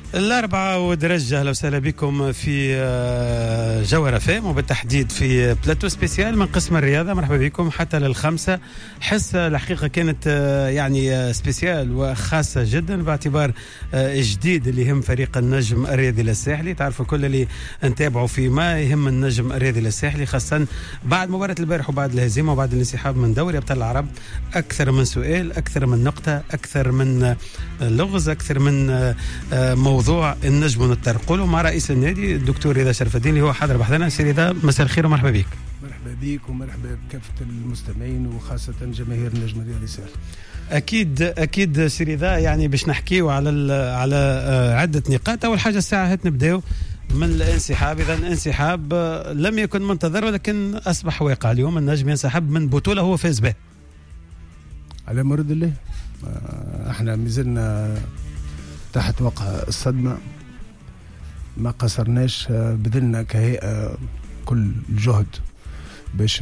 الأربعة ودرجة. أهلا وسهلا بكم في جوهرة فام، وبالتحديد في بلاتو سبيسيال من قسم الرياضة. مرحبا بكم حتى للخمسة. حصة الحقيقة كانت يعني سبيسيال وخاصة جدا باعتبار جديد اللي يهم فريق النجم الرياضي للساحلي. تعرفوا كل اللي نتابعوا في ما يهم النجم الرياضي للساحلي، خاصة بعد مباراة البارح وبعد الهزيمة وبعد الانسحاب من دوري أبطال العرب. أكثر من سؤال، أكثر من نقطة، أكثر من لغز، أكثر من موضوع النجم نتطرقوا له مع رئيس النادي الدكتور رضا شرف الدين اللي هو حاضر بحثنا. سي رضا، مساء الخير ومرحبا بك. مرحبا بك ومرحبا بكافة المستمعين وخاصة جماهير النجم الرياضي الساحلي. اكيد سي رضا، يعني باش نحكيوا على عدة نقاط. اول حاجة الساعة هات نبداو من الانسحاب. اذا الانسحاب لم يكن منتظر ولكن اصبح واقع. اليوم النجم ينسحب من بطولة هو فاز بها على مرد الله. احنا مازلنا تحت وقع الصدمة، ما قصرناش، بذلنا كهيئة كل الجهد باش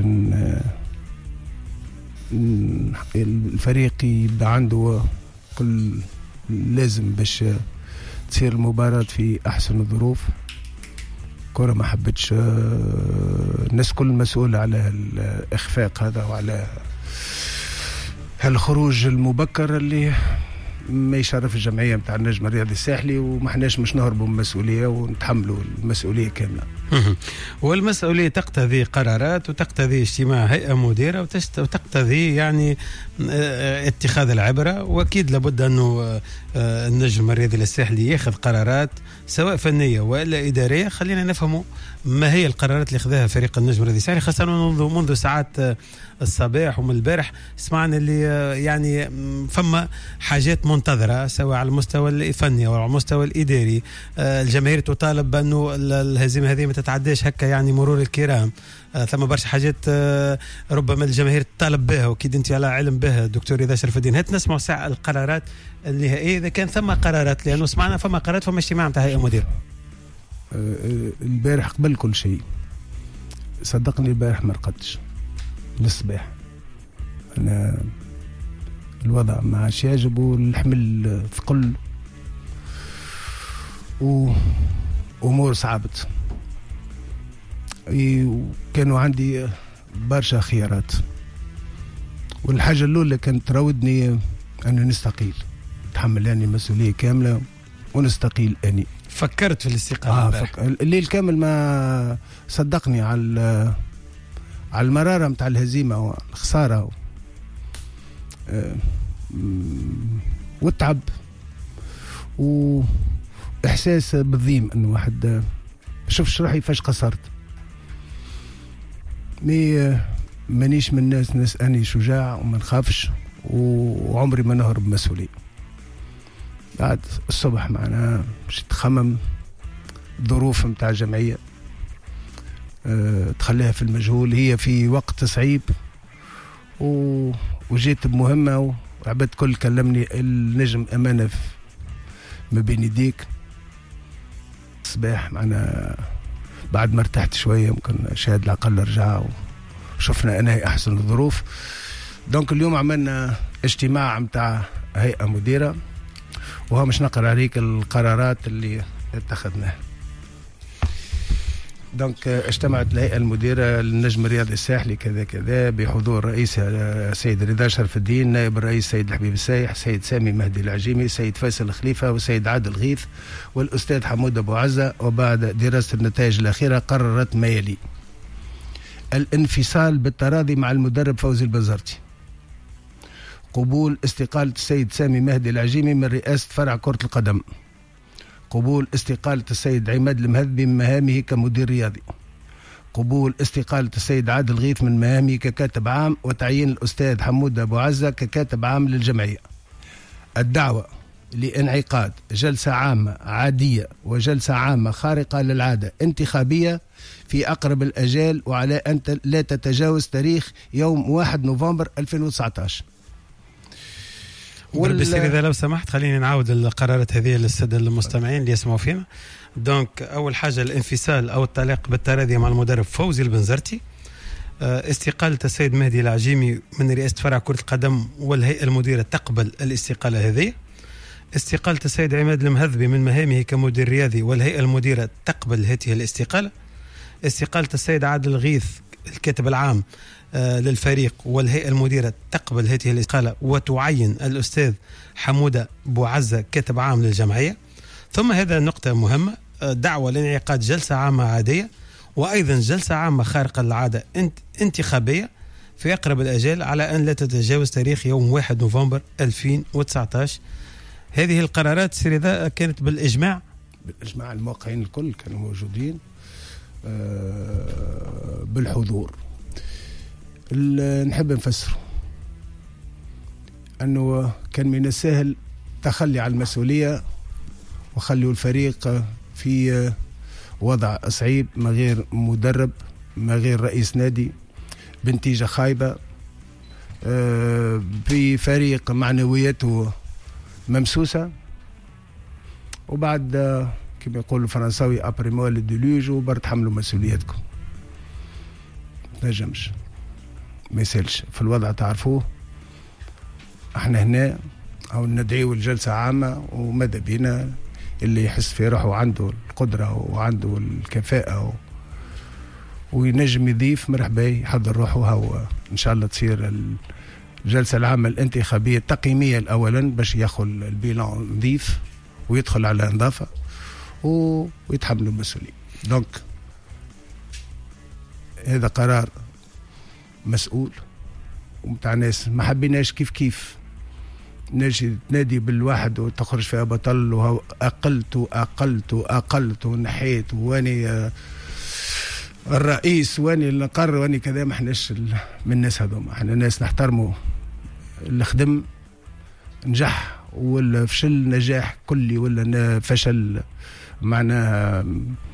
الفريق يبقى عنده كل لازم باش تصير المباراة في أحسن الظروف. كرة ما حبتش الناس كل مسؤول على الإخفاق هذا وعلى الخروج المبكر اللي ما يشرف الجمعية متاع النجم الرياضي الساحلي، وما احناش مش نهربوا من المسؤولية ونتحملوا المسؤولية كاملة. والمسؤولية تقتضي قرارات وتقتضي اجتماع هيئة مديرة وتقتضي يعني اتخاذ العبرة. واكيد لابد انه النجم الرياضي الساحلي ياخذ قرارات سواء فنية ولا إدارية. خلينا نفهموا ما هي القرارات اللي خذاها فريق النجم الرياضي الساحلي، خاصة منذ ساعات الصباح ومن البارح سمعنا اللي يعني فما حاجات منتظرة سواء على المستوى الفني أو على المستوى الإداري. الجماهير تطالب بأنه الهزيمة هذه ما تتعداش هكا يعني مرور الكرام. ثم برشا حاجات ربما الجماهير تطالب بها، وكيد انت على علم بها دكتور رضا شرف الدين. هات نسمعوا ساعة القرارات النهائية اذا كان ثم قرارات، لانه سمعنا فما قرارات فما اجتماع نتاع هيئة مدير. البارح قبل كل شيء صدقني البارح ما رقدتش للصباح. انا الوضع ما عادش يعجب والحمل ثقل وامور صعبت. وكانوا عندي برشا خيارات، والحاجة الأولى كانت تراودني أن نستقيل، نتحمل يعني مسؤولية كاملة ونستقيل أني. فكرت في الاستقالة الليل كامل، ما صدقني على المرارة متاع الهزيمة والخسارة والتعب وإحساس بالضيم أنه واحد شوفش روحي فاش قصرت. مانيش من الناس أني شجاع وما نخافش وعمري ما نهرب مسؤولية. بعد الصبح معنا مش تخمم ظروف متاع جمعية تخليها في المجهول، هي في وقت صعيب وجيت بمهمة وعبد كل كلمني النجم أمانة ما بين يديك. الصباح معنا بعد ما ارتحت شوية ممكن شاهد الأقل رجع وشفنا أنها أحسن الظروف. دونك اليوم عملنا اجتماع متاع هيئة مديرة وها مش نقرأ عليك القرارات اللي اتخذناها. دونك اجتمعت الهيئة المديرة للنجم الرياضي الساحلي كذا بحضور رئيس سيد رضا شرف الدين، نائب الرئيس سيد الحبيب السايح، سيد سامي مهدي العجيمي، سيد فيصل الخليفة وسيد عادل غيث والأستاذ حمود أبو عزة. وبعد دراسة النتائج الأخيرة قررت ما يلي: الانفصال بالتراضي مع المدرب فوزي البنزرتي، قبول استقالة السيد سامي مهدي العجيمي من رئاسة فرع كرة القدم، قبول استقالة السيد عماد المهذبي من مهامه كمدير رياضي، قبول استقالة السيد عادل غيث من مهامه ككاتب عام، وتعيين الأستاذ حمود أبو عزة ككاتب عام للجمعية. الدعوة لانعقاد جلسة عامة عادية وجلسة عامة خارقة للعادة انتخابية في أقرب الأجال، وعلى أن لا تتجاوز تاريخ يوم 1 نوفمبر 2019. بالسير إذا لو سمحت خليني نعاود القرارات هذه للسادة المستمعين اللي يسمعوا فينا. دونك أول حاجة الانفصال أو الطلاق بالتراضي مع المدرب فوزي البنزرتي، استقالة السيد مهدي العجيمي من رئاسة فرع كرة القدم والهيئة المديرة تقبل الاستقالة هذه، استقالة السيد عماد المهذبي من مهامه كمدير رياضي والهيئة المديرة تقبل هذه الاستقالة. استقالة السيد عادل الغيث الكاتب العام للفريق والهيئة المديرة تقبل هذه الاستقالة وتعين الأستاذ حمودة بوعزة كاتب عام للجمعية. ثم هذا نقطة مهمة، دعوة لانعقاد جلسة عامة عادية وأيضا جلسة عامة خارقة للعادة انتخابية في أقرب الأجال على أن لا تتجاوز تاريخ يوم 1 نوفمبر 2019. هذه القرارات سيريدا كانت بالإجماع الموقعين الكل كانوا موجودين بالحضور. نحب نفسر أنه كان من السهل تخلي على المسؤولية وخلوا الفريق في وضع صعيب، ما غير مدرب، ما غير رئيس نادي، بنتيجة خايبة، بفريق معنوياته ممسوسة، وبعد كما يقول الفرنساوي ابريمو للدلوج وبرد تحملوا مسؤوليتكم. نجمش ما يسالش في الوضع، تعرفوه احنا هنا او ندعيو الجلسة عامة وماذا بينا اللي يحس في روحه عنده القدرة وعنده الكفاءة وينجم يضيف مرحبا يحضر روحه. هو ان شاء الله تصير الجلسة العامة الانتخابية التقييمية الأولا باش ياخذ البيلان نظيف ويدخل على نظافة ويتحملوا المسؤولية. دونك هذا قرار مسؤول ومتاع ناس ما حبيناش كيف نجي تنادي بالواحد وتخرج فيها بطل وهو أقلت ونحيت واني الرئيس واني اللي نقرر واني كذا. ما احناش من الناس هذوما، احنا ناس نحترموا اللي خدم نجح ولا فشل نجاح كلي ولا فشل معناها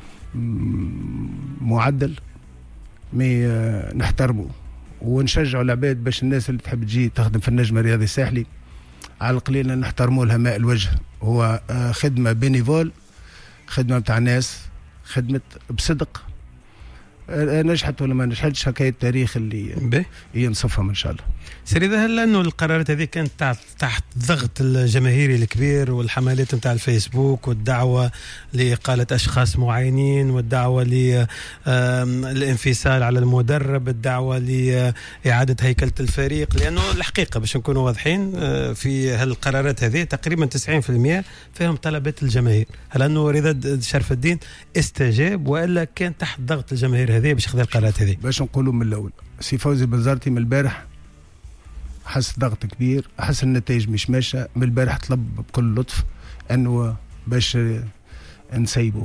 معدل، ما نحترمه ونشجعوا العباد باش الناس اللي تحب تجي تخدم في النجم الرياضي الساحلي على القليل نحترموا لها ماء الوجه. هو خدمة بينيفول، خدمة بتاع ناس خدمت بصدق، نجحت ولا ما نجحتش هكاية التاريخ اللي ينصفهم إن شاء الله. سيدي، هل أنه القرارات هذه كانت تحت ضغط الجماهيري الكبير والحملات متاع الفيسبوك والدعوة لإقالة أشخاص معينين والدعوة للانفصال على المدرب، الدعوة لإعادة هيكلة الفريق؟ لأنه الحقيقة باش نكونوا واضحين في هالقرارات هذه تقريبا 90% فيهم طلبات الجماهير. هل أنه رضا شرف الدين استجاب وإلا كان تحت ضغط الجماهير هذه باش ياخذ القرارات هذه؟ باش نقولوا من الأول، سي فوزي بنزرتي من البارح حس ضغط كبير، حس النتائج مش ماشيه. من البارح طلب بكل لطف انه باش نسيبوه.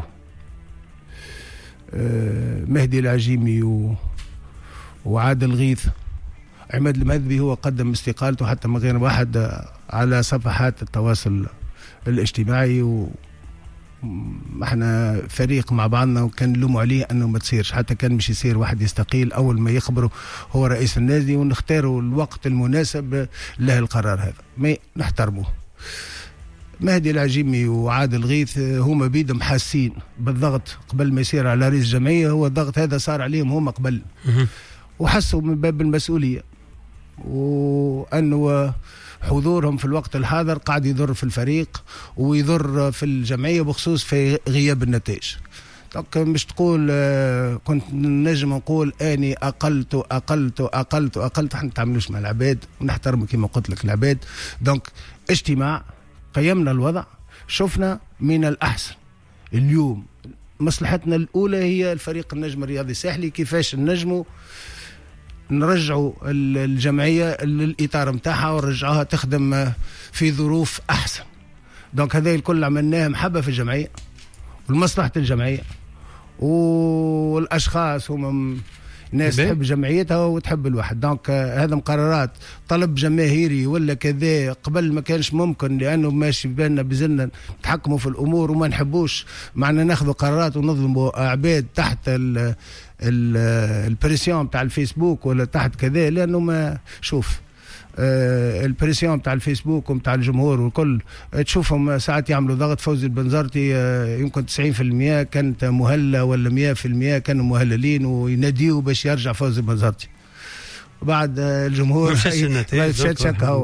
مهدي العجيمي وعادل الغيث، عماد المهذبي هو قدم استقالته حتى من غير واحد على صفحات التواصل الاجتماعي، احنا فريق مع بعضنا وكان نلوموا عليه انه ما تصيرش، حتى كان مش يصير واحد يستقيل اول ما يخبروا هو رئيس النادي ونختاروا الوقت المناسب له القرار هذا، ما نحترموه. مهدي العجيمي وعادل الغيث هما بيدهم حاسين بالضغط قبل ما يصير على رئيس الجمعية، هو الضغط هذا صار عليهم هما قبل وحسوا من باب المسؤولية وأنه حضورهم في الوقت الحاضر قاعد يضر في الفريق ويضر في الجمعية بخصوص في غياب النتائج. مش تقول كنت نجم نقول اني اقلت احنا نتعاملوش مع العباد ونحترم كما قلت لك العباد. دونك اجتماع قيمنا الوضع، شفنا من الاحسن اليوم مصلحتنا الاولى هي الفريق النجم الرياضي الساحلي، كيفاش نجموا نرجعوا الجمعية للإطار متاعها ونرجعوها تخدم في ظروف أحسن. دونك هذا الكل عملناه محبة في الجمعية والمصلحة الجمعية، والأشخاص هم ناس تحب جمعيتها وتحب الواحد. دونك هذا مقررات طلب جماهيري ولا كذا قبل ما كانش ممكن، لأنه ماشي بالنا بزلنا نتحكموا في الأمور وما نحبوش معنا ناخذوا قرارات ونظلموا عباد تحت البريسيون بتاع الفيسبوك ولا تحت كذا. لأنه ما شوف البريسيون بتاع الفيسبوك ومتاع الجمهور والكل تشوفهم ساعات يعملوا ضغط. فوزي البنزرتي يمكن 90% كانت مهلة ولا 100% كانوا مهللين ويناديوا باش يرجع فوزي البنزرتي، بعد الجمهور مشاش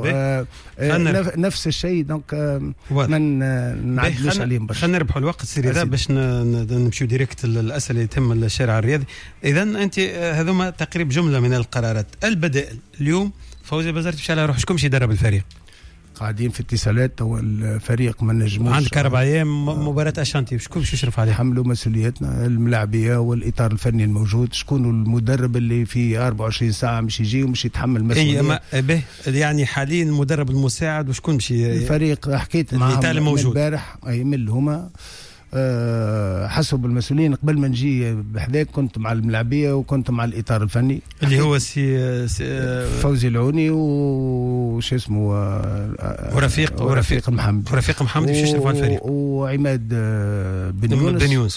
نفس الشيء. دونك ما نعدلوش عليهم برشا. خلينا نربحوا الوقت سيري ذا باش نمشيو ديريكت للاسئله اللي يتم الشارع الرياضي. اذا انت هذوما تقريب جمله من القرارات. البدائل اليوم فوزي البزرتي باش على روح شكون باش يدرب الفريق؟ قاعدين في اتصالات. هو الفريق ما نجموش. عندك 4 أيام مباراة أشانتي، شكون باش يشرف عليه؟ حملوا مسؤوليتنا الملاعبية والإطار الفني الموجود. شكون المدرب اللي في 24 ساعة مش يجي ومش يتحمل مسؤولية؟ يعني حاليا المدرب المساعد وشكون باش الفريق حكيت معهم البارح من هما حسب المسؤولين. قبل ما نجي بحذاك كنت مع الملاعبيه وكنت مع الاطار الفني اللي هو فوزي العوني وش اسمه ورفيق محمد. ورفيق محمد باش يشرف على الفريق وعماد بن يونس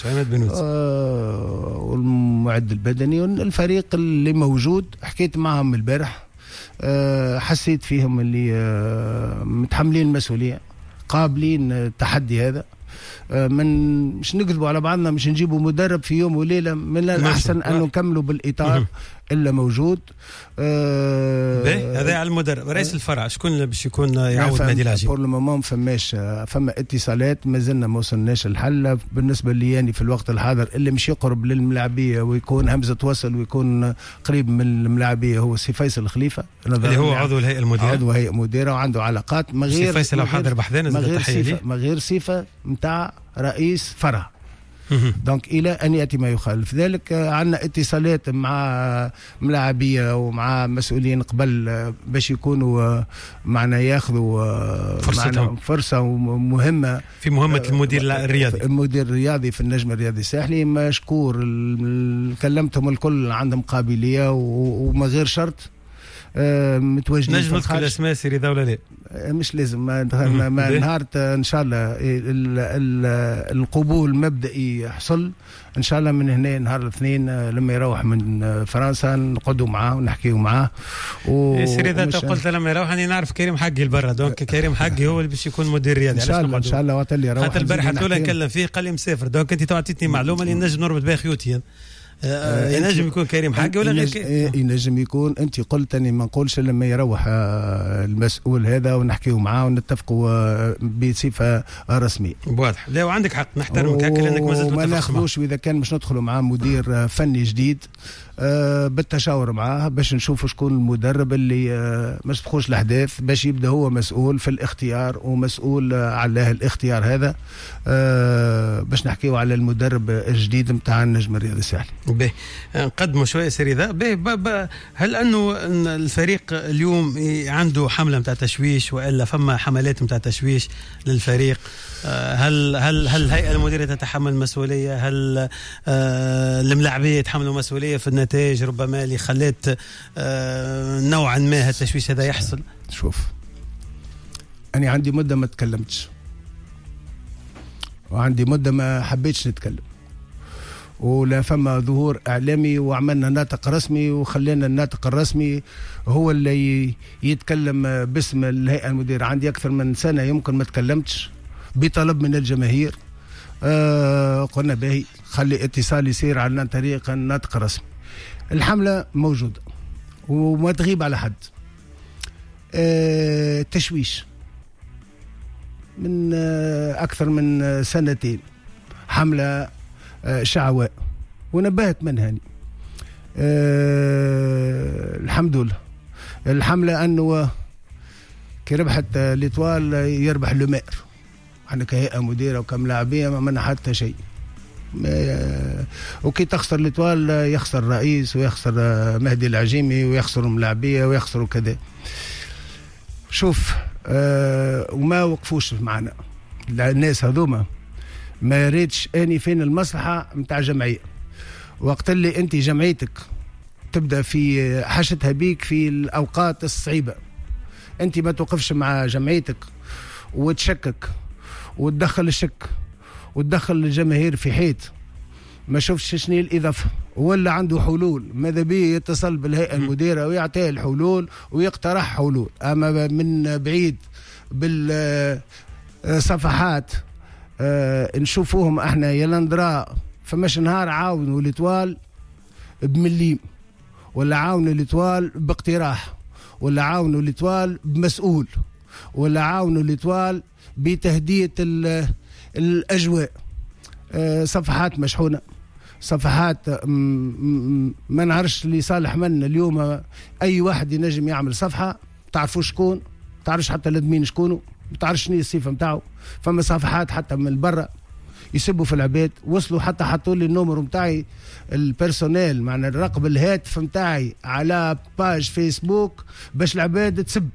والمعد البدني. والفريق اللي موجود حكيت معهم البارح حسيت فيهم اللي متحملين المسؤوليه قابلين التحدي هذا. مش نكذبوا على بعضنا، مش نجيبوا مدرب في يوم وليله. من الأحسن أن نكملوا بالإطار إلا موجود. هذا على المدرب. رئيس الفرع شكون باش يكون يعاود مهدي العجيب؟ بور لو مومون فما اتصالات ما زلنا ما وصلناش الحل. بالنسبه لي يعني في الوقت الحاضر اللي مش يقرب للملاعبيه ويكون همزه وصل ويكون قريب من الملاعبيه هو سي فيصل الخليفه اللي هو عضو الهيئه المديره. عضو هيئه مديره وعنده علاقات ما غير سي فيصل حاضر بحذانا. ما غير صفه نتاع رئيس فرع. دونك إلى أن يأتي ما يخالف ذلك. عندنا اتصالات مع ملاعبية ومع مسؤولين قبل باش يكونوا معنا ياخذوا فرصة مهمة في مهمة المدير الرياضي. المدير الرياضي في النجم الرياضي الساحلي مشكور. كلمتهم الكل عندهم قابلية وما غير شرط متواجدين. نجم نذكر الاسماء سيري ذا ولا لا؟ مش لازم. ما نهار ان شاء الله القبول مبدئي يحصل ان شاء الله. من هنا نهار الاثنين لما يروح من فرنسا نقعدوا معاه ونحكيوا معاه. سيري ذا قلت لما يروح اني نعرف كريم حقي البرا. دونك كريم حقي هو اللي باش يكون مدير رياضي. ان شاء الله وقت اللي يروح. حتى البارحه الاولى نكلم فيه قال لي مسافر. دونك انت تعطيتني معلومه اللي نجم نربط بها خيوتي. ينجم يكون كريم حقي ولا غير ينجم يكون. انت قلت اني ما نقولش لما يروح المسؤول هذا ونحكيوا معاه ونتفقوا بصفه رسميه. واضح. لا وعندك حق نحترمك هكا لانك ما زلت ما ناخذوش. واذا كان مش ندخلوا معاه مدير فني جديد بالتشاور معاه باش نشوفوا شكون المدرب اللي ما يسبقوش الاحداث باش يبدا هو مسؤول في الاختيار ومسؤول على الاختيار هذا باش نحكيوا على المدرب الجديد نتاع النجم الرياضي الساحلي. نقدموا شويه سيري ذا. هل انه الفريق اليوم عنده حمله نتاع تشويش والا فما حملات نتاع تشويش للفريق؟ هل الهيئه المديره تتحمل مسؤوليه؟ هل الملاعبيه يتحملوا مسؤوليه في النتائج ربما اللي خلت نوعا ما التشويش هذا يحصل؟ شوف انا عندي مده ما تكلمتش وعندي مده ما حبيتش نتكلم ولا فما ظهور اعلامي وعملنا ناطق رسمي وخلينا الناطق الرسمي هو اللي يتكلم باسم الهيئه المديره. عندي اكثر من سنه يمكن ما تكلمتش بطلب من الجماهير. قلنا باهي خلي اتصال يصير عن طريق الناطق الرسمي. الحمله موجوده وما تغيب على حد. تشويش من اكثر من سنتين حمله شعواء ونبهت من هاني. الحمد لله الحمله انه كي ربحت ليتوال يربح لومير. احنا كهيئه مديره وكملاعبيه ما منا حتى شيء. وكي تخسر ليتوال يخسر الرئيس ويخسر مهدي العجيمي ويخسر الملاعبيه ويخسروا كذا. شوف وما وقفوش معنا الناس هذوما. ما يريدش اني فين المصلحه نتاع جمعيه. وقت اللي انت جمعيتك تبدا في حاجتها بيك في الاوقات الصعيبه انت ما توقفش مع جمعيتك وتشكك وتدخل الشك وتدخل الجماهير في حيط ما شوفش شنو الاضافه ولا عنده حلول. ماذا بيه يتصل بالهيئه المديره ويعطيه الحلول ويقترح حلول. اما من بعيد بالصفحات نشوفوهم احنا يا لندراء فماش نهار عاونوا ليتوال بمليم ولا عاونوا ليتوال باقتراح، ولا عاونوا ليتوال بمسؤول، ولا عاونوا ليتوال بتهدئة الأجواء. صفحات مشحونة، صفحات ما نعرفش اللي صالح منا اليوم. أي واحد ينجم يعمل صفحة، تعرفوا شكون، تعرفش حتى الادمين شكونه، تعرفش شنو الصفة متاعه. فما صفحات حتى من برا يسبوا في العباد، وصلوا حتى حطوا لي النمر متاعي البيرسونيل، معنى الرقم الهاتف متاعي على باج فيسبوك باش العباد تسب.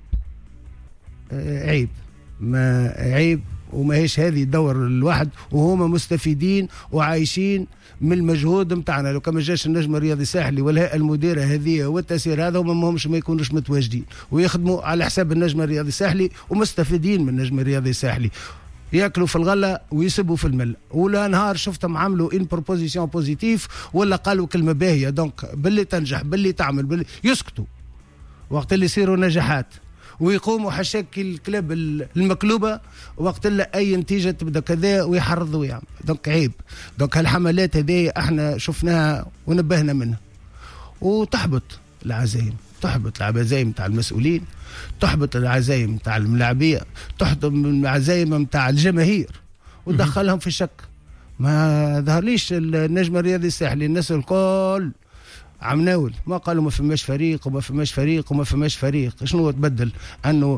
عيب، ما عيب، وما هيش هذه دور الواحد، وهما مستفيدين وعايشين من المجهود متاعنا. لو كما جاش النجم الرياضي الساحلي والهيئه المديره هذه والتسيير هذا، هما ماهمش ما يكونوش متواجدين ويخدموا على حساب النجم الرياضي الساحلي ومستفيدين من النجم الرياضي الساحلي، ياكلوا في الغله ويسبوا في المله. ولا نهار شفتهم عملوا ان بروبوزيسيون بوزيتيف ولا قالوا كلمه باهيه، دونك باللي تنجح باللي تعمل باللي يسكتوا وقت اللي يصيروا نجاحات، ويقوموا حشاك الكلاب المقلوبه وقت اللي اي نتيجه تبدا كذا ويحرضوا يعني. دونك عيب. دونك هالحملات هذه احنا شفناها ونبهنا منها، وتحبط العزايم، تحبط العزايم تاع المسؤولين، تحبط العزايم تاع الملاعبيه، تحبط العزايم تاع الجماهير ودخلهم في شك. ما ظهرليش النجم الرياضي الساحلي الناس الكل عم ناول ما قالوا ما فماش فريق وما فماش فريق وما فماش فريق. شنو تبدل؟ انه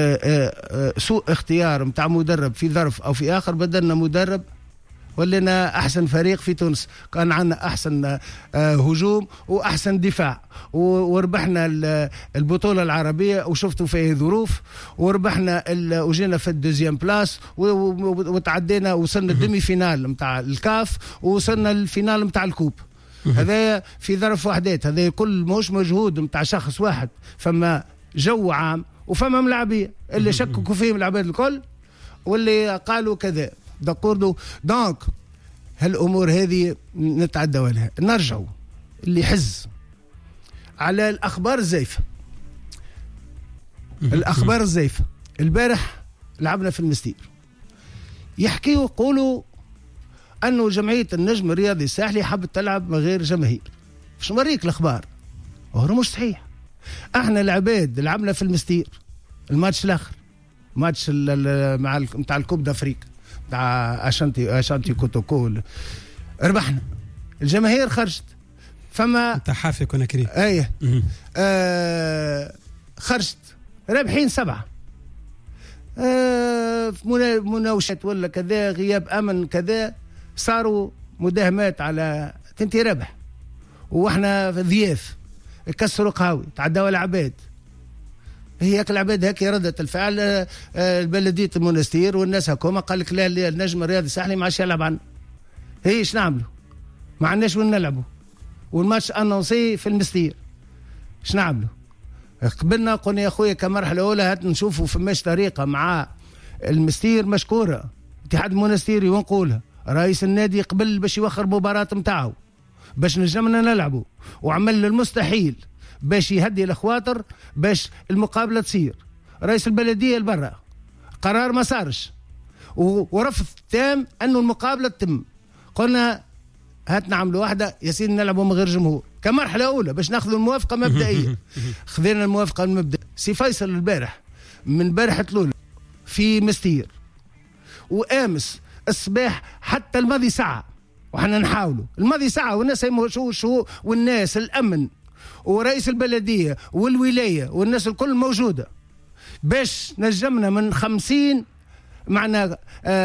سوء اختيار متاع مدرب في ظرف او في اخر، بدلنا مدرب ولنا احسن فريق في تونس، كان عندنا احسن هجوم واحسن دفاع، وربحنا البطوله العربيه وشفتوا فيه ظروف، وربحنا وجينا في الدوزيام بلاس وتعدينا، وصلنا الدمي فينال متاع الكاف ووصلنا الفينال متاع الكوب. هذا في ظرف وحدات، هذا كل مش مجهود متاع شخص واحد. فما جو عام وفما ملاعبيه اللي شككوا فيهم العباد الكل واللي قالوا كذا. دونك هالامور هذه نتعدوا لها. نرجعوا اللي يحز على الاخبار الزيفه. الاخبار الزيفه البارح لعبنا في المستير، يحكيوا يقولوا انه جمعيه النجم الرياضي الساحلي حبت تلعب من غير جماهير. باش نوريك الاخبار، وهو مش صحيح. احنا العباد لعبنا في المستير الماتش الاخر، ماتش مع نتاع الكوب دافريك تاع اشانتي كوتوكو، ربحنا، الجماهير خرجت. فما تاع حافي كوناكري ايه خرجت رابحين 7 مناوشات ولا كذا، غياب امن كذا، صاروا مداهمات على تنتي ربح، واحنا ضياف كسروا قهاوي تعدوا العباد. هي العباد هيك ردة الفعل. البلدية المنستير والناس هكوما قال لك لا النجم الرياضي الساحلي ما عادش يلعب عنا. هي ايش نعملوا؟ ما عندناش وين نلعبوا، والماتش انونسي في المستير، ايش نعملوا؟ قبلنا قلنا يا خويا كمرحله اولى هات نشوفوا فماش طريقه مع المستير مشكوره اتحاد المنستيري، ونقولها رئيس النادي قبل باش يوخر مباراه نتاعو باش نجمنا نلعبوا، وعمل المستحيل باش يهدي الخواطر باش المقابله تصير. رئيس البلديه البرا قرار ما صارش، ورفض تام انه المقابله تتم. قلنا هات نعملوا واحده يا سيدي نلعبوا من غير جمهور كمرحله اولى باش ناخذوا الموافقه مبدئيه. خذينا الموافقه المبدئيه. سي فيصل البارح من بارحه الاولى في مستير، وامس الصباح حتى الماضي ساعه وحنا نحاولوا الماضي ساعه، والناس شو والناس الامن ورئيس البلديه والولايه والناس الكل موجوده باش نجمنا من 50 معنا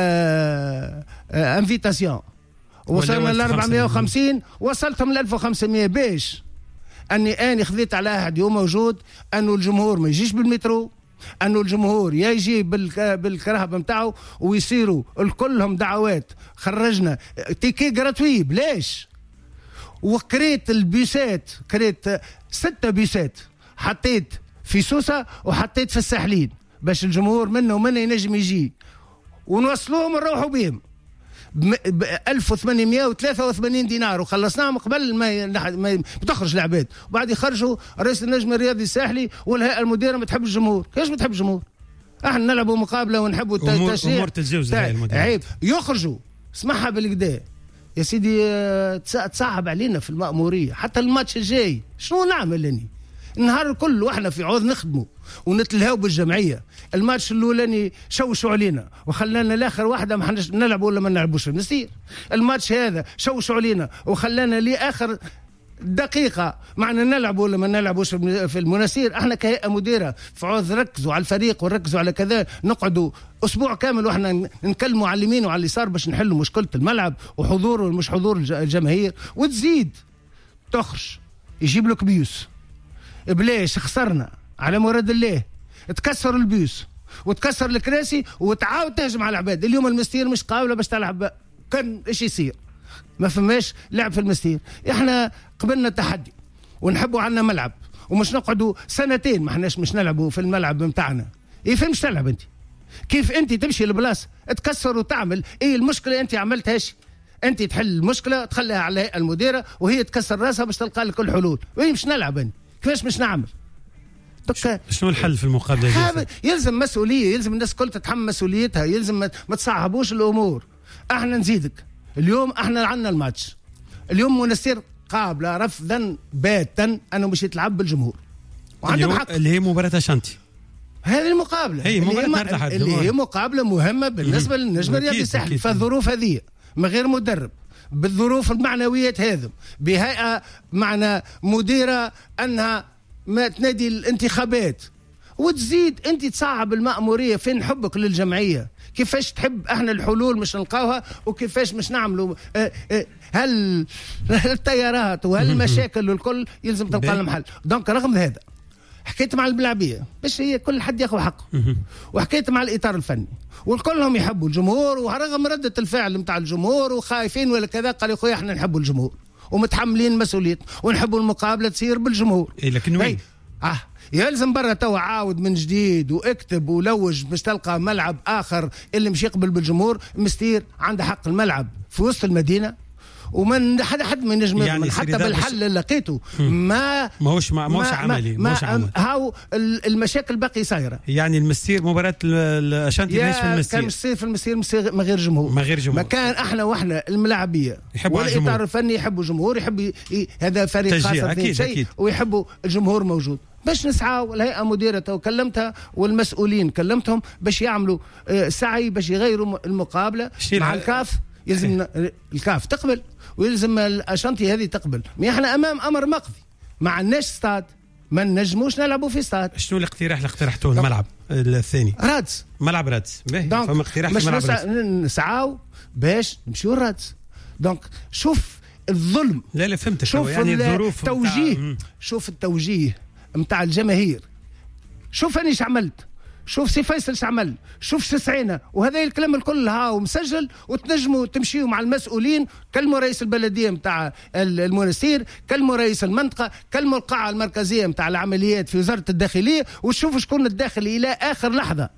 انفيتاسيون، وصلنا ل 450، وصلتهم ل 1500 باش اني خذيت على عهد يوم موجود انه الجمهور ما يجيش بالمترو، انه الجمهور يجي بالكرهبه نتاعو، ويصيروا الكلهم دعوات. خرجنا تيكي جراتوي بلاش، وكريت البيسات، كريت 6 بيسات حطيت في سوسة وحطيت في الساحلين باش الجمهور منه ومنه ينجم يجي، ونوصلوهم ونروحوا بهم ب 1883 دينار، وخلصناهم قبل ما تخرج العباد. وبعد يخرجوا رئيس النجم الرياضي الساحلي والهيئه المديره ما تحب الجمهور. كيفاش ما تحب الجمهور؟ احنا نلعبوا مقابله ونحبوا التشريع. امور تتجاوز عيب يخرجوا، اسمعها بالكدا، يا سيدي تصعب علينا في المأمورية. حتى الماتش الجاي شنو نعمل لني النهار الكل واحنا في عوض نخدمه ونتلهاو بالجمعية. الماتش الاولاني شوشوا علينا وخلانا لاخر واحدة ما حناش نلعب ولا ما نلعبوش في المسير. الماتش هذا شوشوا علينا وخلانا لآخر دقيقة معنا نلعب ولا ما نلعبوش في المناسير. احنا كهيئة مديرة في عوض ركزوا على الفريق وركزوا على كذا، نقعدوا اسبوع كامل واحنا نكلموا على اليمين وعلى اليسار باش نحلوا مشكلة الملعب وحضور ومش حضور الجماهير. وتزيد تخرج يجيب لك بيوس بلاش خسرنا على مراد الله، تكسر البيوس وتكسر الكراسي وتعاود تهجم على العباد. اليوم المستير مش قابلة باش تلعب، كان ايش يصير؟ ما فماش لعب في المستير. احنا قبلنا التحدي ونحبوا عنا ملعب ومش نقعدوا سنتين ما احناش مش نلعبوا في الملعب متاعنا. ايه فهمش تلعب انت؟ كيف انت تمشي لبلاصه تكسر وتعمل ايه المشكله انت عملتهاش؟ انت تحل المشكله تخليها على الهيئه المديره وهي تكسر راسها باش تلقى لك الحلول. وين مش نلعب انا؟ كيفاش مش نعمل؟ شنو الحل في المقابله؟ يلزم مسؤوليه، يلزم الناس كل تتحمل مسؤوليتها، يلزم ما تصعبوش الامور. احنا نزيدك اليوم احنا عندنا الماتش اليوم منستير قابله رفضا باتا انه مش يتلعب بالجمهور وعندهم حق اللي هي مباراه شانتي. هذه المقابله اللي هي مقابله مهمه بالنسبه للنجم الرياضي الساحلي في الظروف هذه من غير مدرب، بالظروف المعنويات هذه، بهيئه معنا مديره انها ما تنادي الانتخابات وتزيد انت تصعب المأمورية. فين حبك للجمعية؟ كيفاش تحب احنا الحلول مش نلقاوها وكيفاش مش نعملوا هل التيارات وهل المشاكل والكل يلزم تلقى لهم حل. دونك رغم هذا حكيت مع الملاعبية باش هي كل حد ياخذ حقه وحكيت مع الإطار الفني والكلهم يحبوا الجمهور ورغم ردة الفعل متاع الجمهور وخايفين ولا كذا قالوا خويا احنا نحبوا الجمهور ومتحملين مسؤولية ونحبوا المقابلة تصير بالجمهور. لكن وين؟ يلزم برا توا عاود من جديد واكتب ولوج باش تلقى ملعب اخر اللي مش يقبل بالجمهور. مستير عنده حق الملعب في وسط المدينه ومن حد من نجم يعني حتى بالحل اللي لقيته ماهوش عملي هاو المشاكل باقي صايره. يعني المستير مباراه الاشانتي مش في المستير، كان مستير في المستير من غير جمهور، ما كان احنا واحنا الملاعبيه والاطار الفني يحبوا الجمهور، يحب هذا فريق خاص في شيء ويحبوا الجمهور موجود. باش نسعى الهيئه مديره وكلمتها والمسؤولين كلمتهم باش يعملوا سعي باش يغيروا المقابله مع الكاف. يلزم الكاف تقبل ويلزم الاشانتي هذه تقبل. ما احنا امام امر مقضي، ما عندناش استاد، ما نجموش نلعبوا في استاد. شنو الاقتراح اللي اقترحتوه؟ الملعب الثاني رادس، ملعب رادس. فما اقتراح في ملعب رادس نسعاو باش نمشيو رادس. دونك شوف الظلم. لا فهمتك. شوف يعني الظروف التوجيه شوف التوجيه متاع الجماهير. شوف أنا إيش عملت، شوف سي فيصل إيش عمل، شوف شو سعينا، وهذا الكلام الكل هاو مسجل وتنجموا تمشيوا مع المسؤولين. كلموا رئيس البلدية متاع المنستير، كلموا رئيس المنطقة، كلموا القاعة المركزية متاع العمليات في وزارة الداخلية وشوفوا شكون الداخلي إلى آخر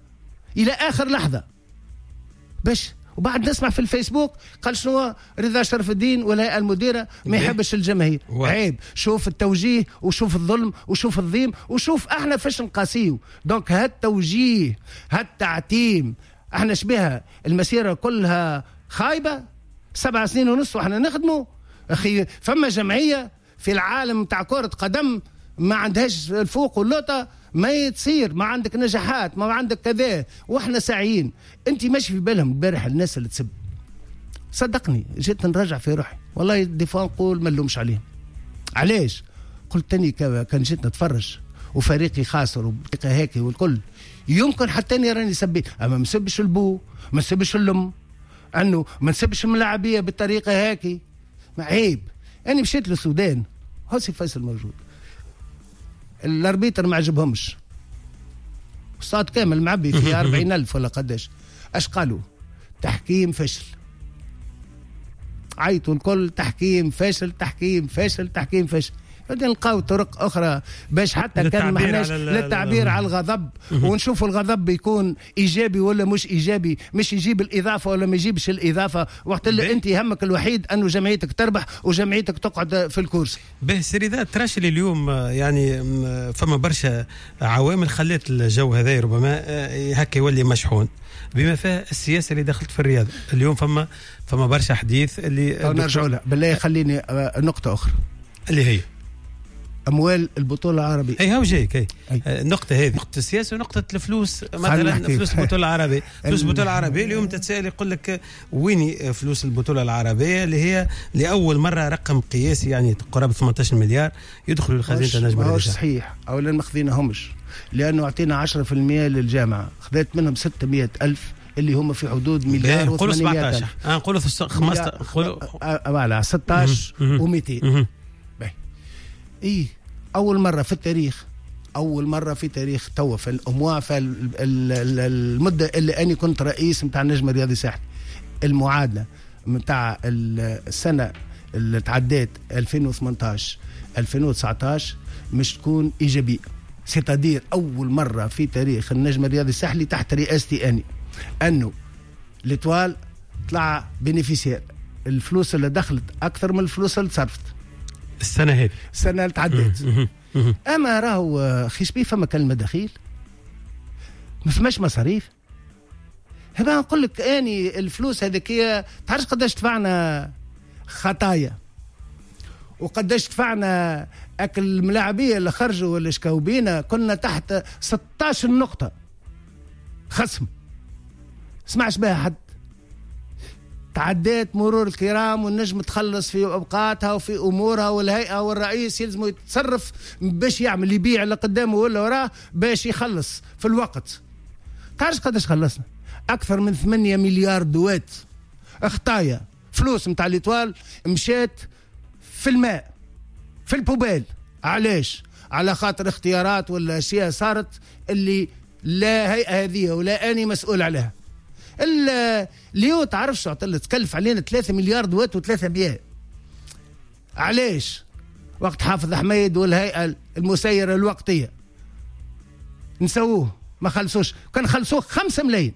لحظة باش. وبعد نسمع في الفيسبوك قال شنو رضا شرف الدين والهيئة المديرة ما يحبش الجماهير. عيب. شوف التوجيه وشوف الظلم وشوف الضيم وشوف احنا فاش نقاسيو. دونك هالتوجيه هالتعتيم احنا شبيها المسيرة كلها خايبة 7 سنين ونص واحنا نخدموا. اخي فما جمعية في العالم تاع كرة قدم ما عندهاش الفوق واللوطة ما يتصير، ما عندك نجاحات، ما عندك كذا واحنا ساعيين. انت ماشي في بالهم البارح الناس اللي تسب، صدقني جيت نراجع في روحي والله الدفاع نقول ما نلومش عليهم. علاش؟ قلت تاني كان جيت نتفرج وفريقي خاسر وبطريقه هيك والكل يمكن حتى اني راني سبيت، اما ما نسبش البو، ما نسبش الام، انه ما نسبش الملاعبيه بالطريقه هيك. ما عيب. انا مشيت للسودان هوسي فيصل موجود، الاربيتر ما عجبهمش، صاد كامل معبي فيه 40,000 ولا قداش. اش قالوا؟ تحكيم فشل. عيطوا الكل تحكيم فاشل تحكيم فاشل تحكيم فاشل. نلقاو طرق أخرى باش حتى كان محناش للتعبير على الغضب ونشوفوا الغضب يكون إيجابي ولا مش إيجابي، مش يجيب الإضافة ولا ما يجيبش الإضافة، وقت اللي أنت همك الوحيد أنه جمعيتك تربح وجمعيتك تقعد في الكرسي. به سيريدات تراشلي اليوم يعني فما برشا عوامل خلت الجو هذا ربما هكا يولي مشحون، بما فيها السياسة اللي دخلت في الرياضة اليوم. فما برشا حديث اللي نرجع لها بالله. خليني نقطة أخرى اللي هي أموال البطولة العربية. أي هاو جايك النقطة هذه، نقطة السياسة ونقطة الفلوس. مثلا فلوس البطولة العربية، فلوس البطولة العربية اليوم تتسأل يقول لك ويني فلوس البطولة العربية اللي هي لأول مرة رقم قياسي يعني قرابة 18 مليار يدخلوا لخزينة النجم الرياضي. مش صحيح، أولا ما خذيناهمش لأنه أعطينا 10% للجامعة، خذت منهم 600,000 اللي هم في حدود مليار نقولوا 17 نقولوا 15 على 16 و200. إيه أول مرة في التاريخ، أول مرة في تاريخ توا في المواعفة المدة اللي أنا كنت رئيس متاع النجم الرياضي الساحلي، المعادلة متاع السنة اللي تعديت 2018 2019 مش تكون إيجابية. ستدير أول مرة في تاريخ النجم الرياضي الساحلي تحت رئاستي أنه الإطوال طلع بينيفيسير، الفلوس اللي دخلت أكثر من الفلوس اللي صرفت السنة هذه، السنة اللي تعديت. أما راهو خشبي فما كلمة دخيل، ما فماش مصاريف. هبا نقول لك أني الفلوس هذيك تعرف قداش دفعنا خطايا وقداش دفعنا أكل الملاعبية اللي خرجوا واللي شكاو بينا، كنا تحت 16 نقطة خصم سمعش بها حد. تعديت مرور الكرام والنجم تخلص في أوقاتها وفي أمورها، والهيئة والرئيس يلزموا يتصرف باش يعمل يبيع اللي قدامه ولا وراه باش يخلص في الوقت. تعرف قداش خلصنا؟ أكثر من 8 مليار دوات اخطايا فلوس متاع الإطوال مشات في الماء في البوبال. علاش؟ على خاطر اختيارات ولا أشياء صارت اللي لا هيئة هذه ولا أني مسؤول عليها. اللي تعرفش تكلف علينا 3 مليار دوات و300. علاش؟ وقت حافظ حميد والهيئة المسيرة الوقتية نسووه ما خلصوش، كان خلصوه 5 ملايين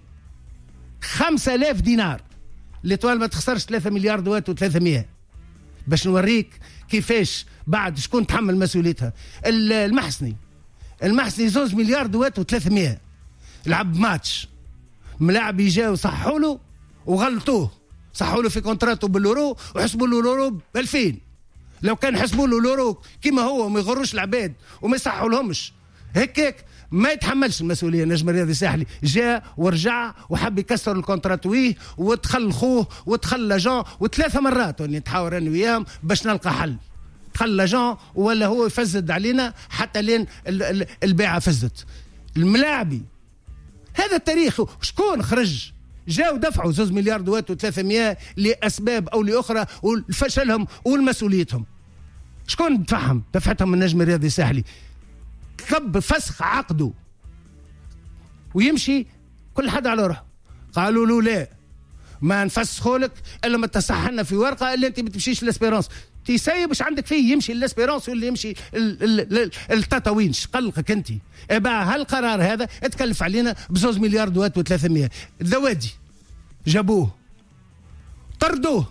5000 دينار. الإطوال ما تخسرش 3 مليار دوات و300. باش نوريك كيفاش بعد شكون تحمل مسؤوليتها. المحسني 2 مليار دوات و300 لعب ماتش، ملاعب يجاو صحوا له وغلطوه، صحوا له في كونتراتو بالورو وحسبوا له الورو ب2000. لو كان حسبوا له الورو كيما هو وما يغروش العباد وما يصحوا لهمش هيك ما يتحملش المسؤوليه. النجم الرياضي الساحلي جاء ورجع وحب يكسر الكونتراتويه ودخل خوه ودخل لاجون، وثلاثه مرات اني نتحاور انا وياهم باش نلقى حل. دخل لاجون ولا هو يفزد علينا حتى لين البيعه فزت. الملاعبي هذا التاريخ شكون خرج جاءوا دفعوا 2 مليار دوات و300 لأسباب أو لأخرى والفشلهم والمسؤوليتهم. شكون دفعهم؟ دفعتهم النجم الرياضي الساحلي. طب فسخ عقده ويمشي كل حد على روحه. قالوا له لا ما نفسخوا لك إلا ما تصحنا في ورقة اللي أنت بتمشيش للاسبيرانس. تيسيب باش عندك فيه يمشي للاسبيرانس واللي يمشي التطاوين. قلقك انت ابا هالقرار هذا اتكلف علينا ب2 مليار دوات و300. الذوادي جابوه طردوه،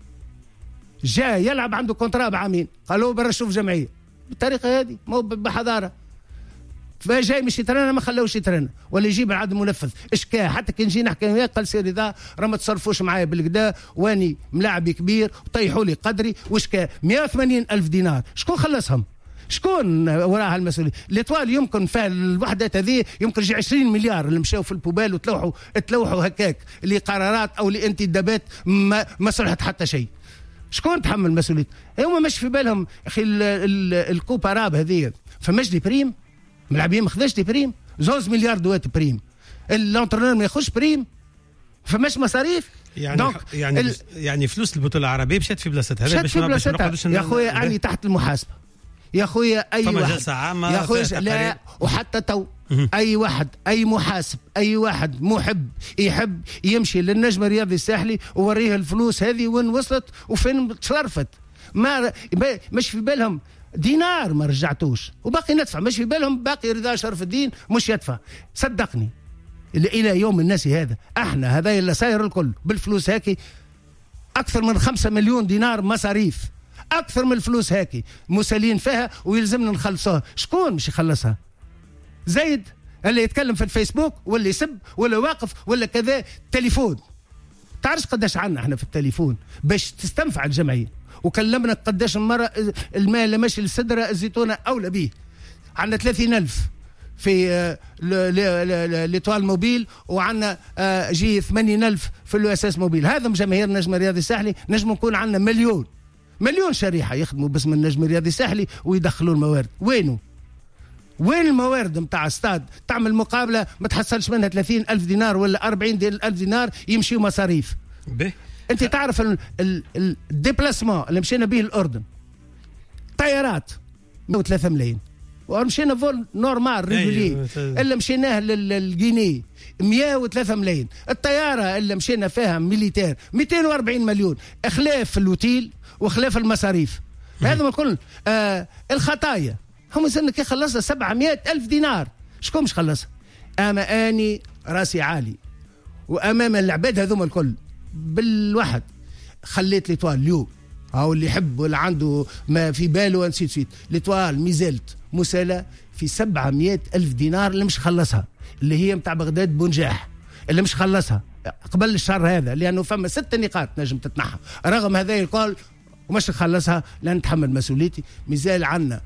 جاء يلعب عنده كونترا بعامين قالوا برا شوف جمعيه بالطريقه هذه مو بحضاره. فجاي مش يترنى ما خلوش يترنى ولا يجيب العقد المنفذ. اشكاه حتى كي نجي نحكي وياه قال سير اذا راه ما تصرفوش معايا بالكدا واني ملاعبي كبير وطيحوا لي قدري. واشكاه 180,000 دينار شكون خلصهم؟ شكون وراها المسؤوليه؟ الإطوال يمكن فعل الوحده هذه يمكن يجي 20 مليار اللي مشاو في البوبال وتلوحوا هكاك اللي قرارات او اللي انتدابات ما صلحت حتى شيء. شكون تحمل مسؤوليه؟ هما مش في بالهم اخي الكوباراب هذه فماش دي بريم. ملاعبين ما خذاش دي بريم 2 مليار دوات بريم. الانترنور ما ياخذش بريم فماش مصاريف. يعني فلوس البطوله العربيه مشات في بلاصتها. مشات في بلاصتها يا خويا. أني تحت المحاسبه يا خويا. اي واحد يا خويا لا وحتى تو اي واحد اي محاسب اي واحد محب يحب يمشي للنجم الرياضي الساحلي ووريه الفلوس هذه وين وصلت وفين تصرفت. مش في بالهم دينار ما رجعتوش وباقي ندفع، مش في بالهم باقي رضا شرف الدين مش يدفع. صدقني الى يوم الناس هذا احنا هذا اللي صاير الكل بالفلوس هاكي اكثر من 5 مليون دينار مصاريف، اكثر من الفلوس هاكي مسالين فيها ويلزمنا نخلصوها. شكون مش يخلصها؟ زايد اللي يتكلم في الفيسبوك واللي يسب ولا واقف ولا كذا. تليفون تعرفش قداش عنا احنا في التليفون باش تستنفع الجمعيه، وكلمنا قداش مرة الماء اللي ماشي للسدرة الزيتونة أولى به. عندنا 30,000 في ليتوال موبيل، وعندنا جي 80,000 في الأساس موبيل. هذا جماهير النجم الرياضي الساحلي. نجم نكون عندنا مليون شريحة يخدموا باسم النجم الرياضي الساحلي ويدخلوا الموارد. وين الموارد متاع استاد تعمل مقابلة ما تحصلش منها 30,000 دينار ولا 40,000 دينار يمشيوا مصاريف؟ انت تعرف الديبلاسمون اللي مشينا به الاردن طيارات 103 ملايين، ومشينا فول نورمال ريجولي اللي مشيناه للجيني 103 ملايين. الطياره اللي مشينا فيها ميليتير 240 مليون، اخلاف اللوتيل وخلاف المصاريف. هذا ما كل الخطايا هم زلنا كي خلصنا 700,000 دينار. شكون مش خلصها؟ اما اني راسي عالي وامام العباد هذوما الكل بالواحد خليت ليتوال اليوم او اللي يحب واللي عنده ما في باله نسيت ليتوال ميزلت مسالة في 700,000 دينار اللي مش خلصها، اللي هي متاع بغداد بونجاح اللي مش خلصها قبل الشهر هذا، لانه فما 6 نقاط نجم تتنحى. رغم هذا يقول ومش نخلصها لان نتحمل مسؤوليتي. مازال عندنا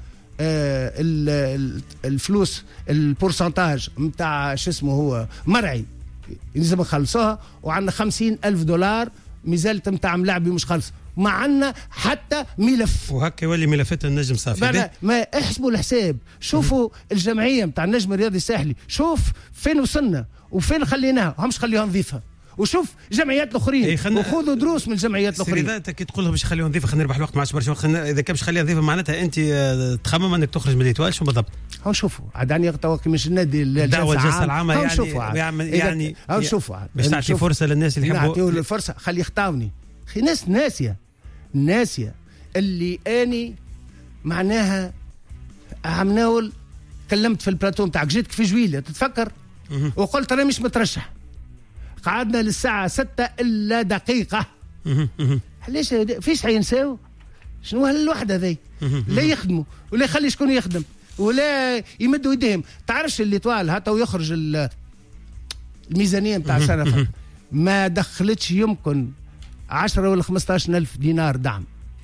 الفلوس البورسنتاج متاع شو اسمه هو مرعي لازم نخلصوها، وعندنا 50,000 دولار مازالت متاع ملاعبي مش خلص. ما عندنا حتى ملف، وهكا يولي ملفات النجم صافي. ما احسبوا الحساب، شوفوا الجمعيه متاع النجم الرياضي الساحلي، شوف فين وصلنا وفين خليناها، همش خليها نظيفه، وشوف جمعيات الاخرين وخذوا دروس من الجمعيات الاخرين. اذا انت كي تقول لهم باش نخليها نظيفه خلينا نربح الوقت، ما عادش برشا وقت. اذا كان باش نخليها نظيفه معناتها انت تخمم انك تخرج من الإيطوال شو بالضبط؟ هنشوفوا عاد اني توكي مش النادي الجلسه العامه يعني هنشوفوا باش تعطي فرصه للناس اللي يحبوا نعطيو الفرصه. خلي يخطاوني اخي ناس ناسيه اللي اني معناها عمناول. كلمت في البلاتو نتاعك جيتك في جويلة تتفكر وقلت انا مش مترشح، قعدنا للساعة 6 إلا دقيقة. ليش فيش حينساو؟ شنو هالوحدة ذي؟ لا يخدموا ولا يخلي شكون يخدم ولا يمدوا يديهم. تعرفش اللي طوال هاتوا يخرج الميزانية متاع السنة ما دخلتش يمكن 10 ولا 15,000 دينار دعم.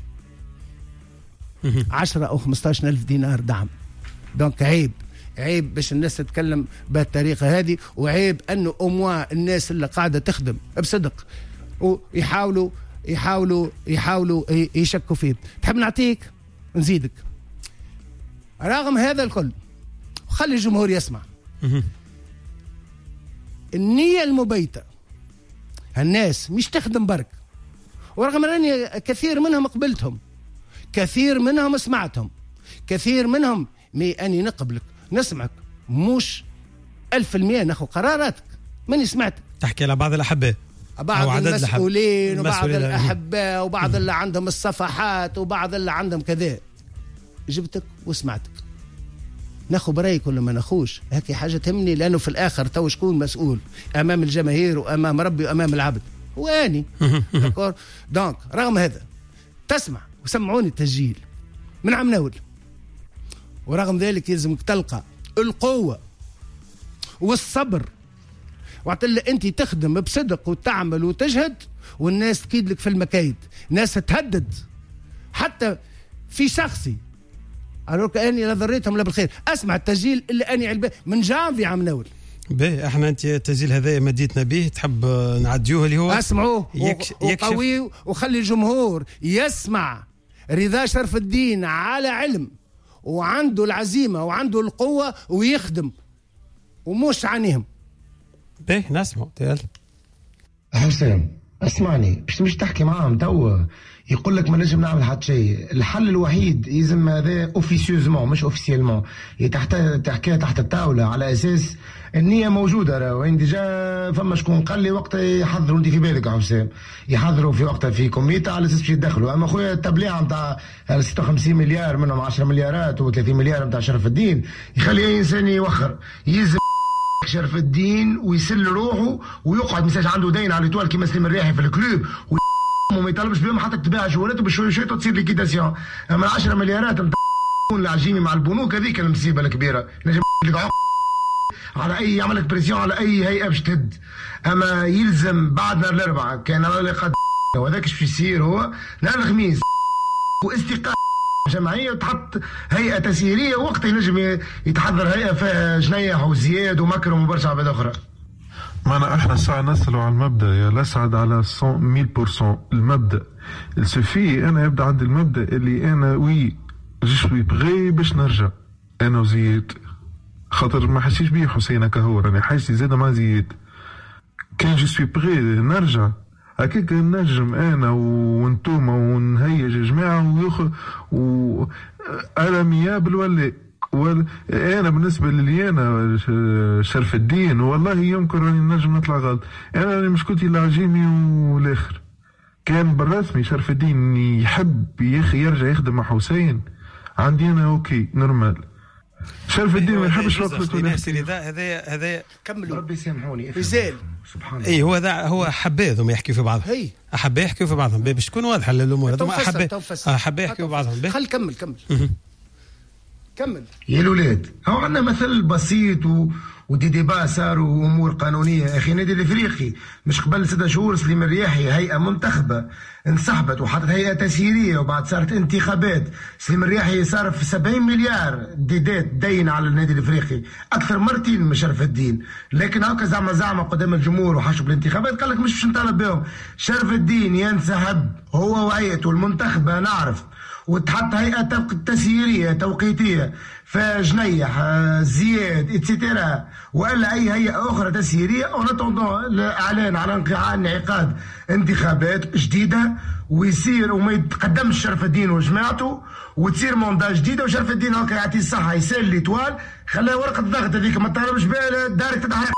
10 أو 15,000 دينار دعم. دونك عيب باش الناس تتكلم بالطريقة هذه، وعيب أنه أموا الناس اللي قاعدة تخدم بصدق ويحاولوا يشكوا فيه. تحب نعطيك نزيدك رغم هذا الكل، خلي الجمهور يسمع. النية المبيتة الناس مش تخدم برك، ورغم أنني كثير منهم قبلتهم، كثير منهم سمعتهم، كثير منهم أني نقبلك نسمعك مش 1000% ناخذ قراراتك. ماني سمعتك تحكي على بعض الأحباء، بعض المسؤولين وبعض الأحباء وبعض اللي عندهم الصفحات وبعض اللي عندهم كذا. جبتك وسمعتك، ناخذ برأيك ولا ما ناخوش هكي حاجة تهمني، لأنه في الآخر تو شكون مسؤول أمام الجماهير وأمام ربي وأمام العبد هو أني. دونك رغم هذا تسمع وسمعوني التسجيل من عمناول، ورغم ذلك يلزمك تلقى القوة والصبر، وعطل انت تخدم بصدق وتعمل وتجهد، والناس تكيد لك في المكايد، ناس تهدد حتى في شخصي. أروك أني لا ضريتهم لا بالخير. أسمع التسجيل اللي أني علبه من جانفي عمناول. باهي احنا انت التسجيل هذا مديتنا به، تحب نعديوه اللي هو اسمعوه وقويه وخلي الجمهور يسمع. رضا شرف الدين على علم وعنده العزيمة وعنده القوة ويخدم ومش عنيهم. باهي نسمعوا. حسام اسمعني مش تحكي معاهم توا يقول لك ما نجم نعمل حتى شيء. الحل الوحيد يلزم هذا اوفيسيوزمون مش اوفيسيلمون، تحكي تحت الطاوله على اساس النيه موجوده. وين ديجا فما شكون قال لي وقت يحضروا، انت في بالك حسام يحضروا في وقتها في كوميتا على اساس باش يدخلوا. اما خويا التبليع نتاع 56 مليار منهم 10 مليارات و30 مليار نتاع شرف الدين يخلي اي انسان يوخر. يلزم شرف الدين ويسل روحه ويقعد مساج عنده دين على طول كيما سليم الرياحي في الكلوب وما يطلبش بهم حتى تبيع جوالته بشوي شوي تصير ليكيداسيون. اما 10 مليارات نتاع العجيمي مع البنوك هذيك المصيبه الكبيره. نجم على اي يعمل لك بريسيون على اي هيئه باش تهد. اما يلزم بعد نهار الاربعاء كان على قد وهذاك ايش يصير هو نهار الخميس واستقاله جمعيه وتحط هيئه تسييريه وقت ينجم يتحضر هيئه فيها جنيح وزياد ومكرم وبرشا عباد اخرى. معنا احنا ساعة نسألوا على المبدأ يا الأسعد على 100% المبدأ السفي. أنا يبدأ عندي المبدأ اللي أنا وي جشوي بغي باش نرجع أنا وزياد، خاطر ما حسيش بيه حسين كهو راني حاسي زاد مع زياد. كان جشوي بغي نرجع هكاك نجم أنا وانتوما ونهيج جماعة أنا ميابل ولا انا بالنسبه لي انا شرف الدين والله يمكن راني نجم نطلع غلط. انا راني مشكلتي العجيمي والاخر كان بالرسمي شرف الدين يحب يرجع يخدم مع حسين عندي انا اوكي نورمال. شرف الدين ما يحبش هذا كملوا ربي يسامحوني رجال سبحان الله. اي هو حباهم يحكي في بعضهم. احب يحكوا في بعضهم باش تكون واضحه الامور. احب يحكوا في بعضهم. خل كمل يا الولاد هو عندنا مثل بسيط ودي ديبا صاروا امور قانونيه. اخي نادي الافريقي مش قبل 6 شهور سليم الرياحي هيئه منتخبه انسحبت وحطت هيئه تسييريه وبعد صارت انتخابات. سليم الرياحي صرف 70 مليار دين على النادي الافريقي اكثر مرتين من شرف الدين. لكن هكا زعما قدام الجمهور وحشوا بالانتخابات قال لك مش باش نطالب بهم. شرف الدين ينسحب هو وهيئته المنتخبه نعرف وتحط هيئة تسييرية توقيتية فجنيح زياد اتسيتيرا ولا أي هيئة أخرى تسييرية ونتوضع الإعلان على انعقاد انتخابات جديدة ويصير وما يتقدمش شرف الدين وجماعته وتصير موندا جديدة وشرف الدين هكا يعطي الصحة يسال لي طوال خليها ورقة الضغط هذيك ما تهربش بها دارك تدعي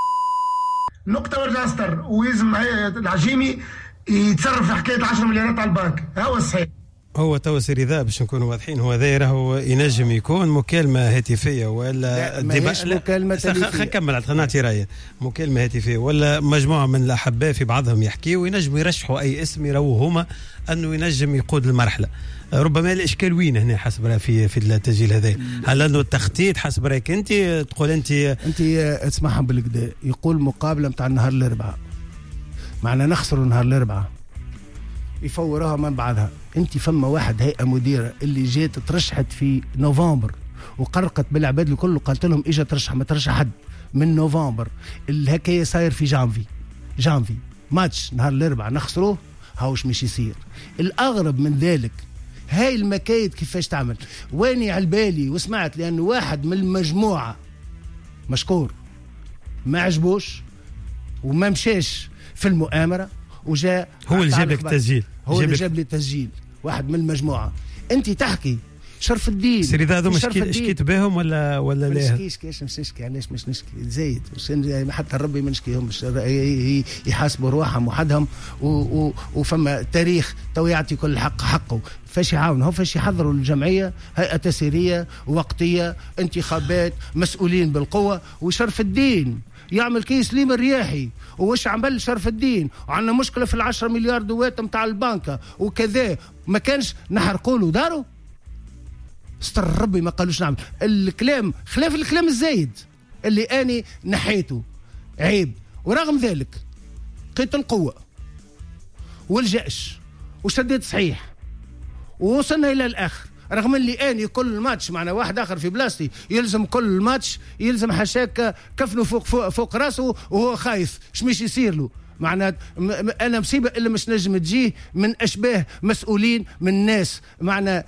نقطة ورجع استر ويزم العجيمي يتصرف في حكاية 10 مليارات على البنك. هو الصحيح هو تو سيري ذا باش نكونوا واضحين. هو ذا راهو ينجم يكون مكالمه هاتفيه ولا مكالمه خلينا نكمل نعطي رايه. مكالمه هاتفيه ولا مجموعه من الاحباء في بعضهم يحكيوا وينجموا يرشحوا اي اسم يروه هما انه ينجم يقود المرحله. ربما الاشكال وين هنا حسب في التسجيل هذا؟ هل انه التخطيط حسب رايك انت تقول انت اسمعها بالكدا يقول مقابله نتاع النهار الاربعاء معنا نخسروا نهار الاربعاء يفورها من بعدها. انت فما واحد هيئه مديره اللي جات ترشحت في نوفمبر وقرقت بالعباد الكل وقالت لهم اجا ترشح ما ترشح حد من نوفمبر. الهكايه صاير في جانفي ماتش نهار الاربعاء نخسروه هاوش مش يصير. الاغرب من ذلك هاي المكايد كيفاش تعمل. واني على بالي وسمعت لانه واحد من المجموعه مشكور ما عجبوش وما مشاش في المؤامره وجاء هو اللي جاب لك التسجيل. هو اللي جاب لي التسجيل واحد من المجموعه. انت تحكي شرف الدين سيري هذو شكيت بهم ولا لا؟ مش نشكي علاش مش نشكي زايد حتى ربي ما نشكيهم يحاسبوا رواحهم وحدهم وفما تاريخ تو يعطي كل حق حقه. فاش يعاون هو فاش يحضروا الجمعيه هيئه تسييريه وقتيه انتخابات مسؤولين بالقوه وشرف الدين يعمل كيس سليم الرياحي وش عمل شرف الدين وعندنا مشكله في 10 مليار دوات متاع البنكه وكذا ما كانش نحرقوا له دارو استر ربي ما قالوش نعمل الكلام خلاف الكلام الزايد اللي اني نحيته عيب. ورغم ذلك قيت القوه والجأش وشديت صحيح ووصلنا الى الاخر. رغم اللي اني كل ماتش معنا واحد اخر في بلاستي يلزم كل ماتش يلزم حشاك كفنه فوق راسه وهو خايف مش يصير له. معناه انا مصيبه اللي مش نجم تجيه من اشباه مسؤولين من ناس معنا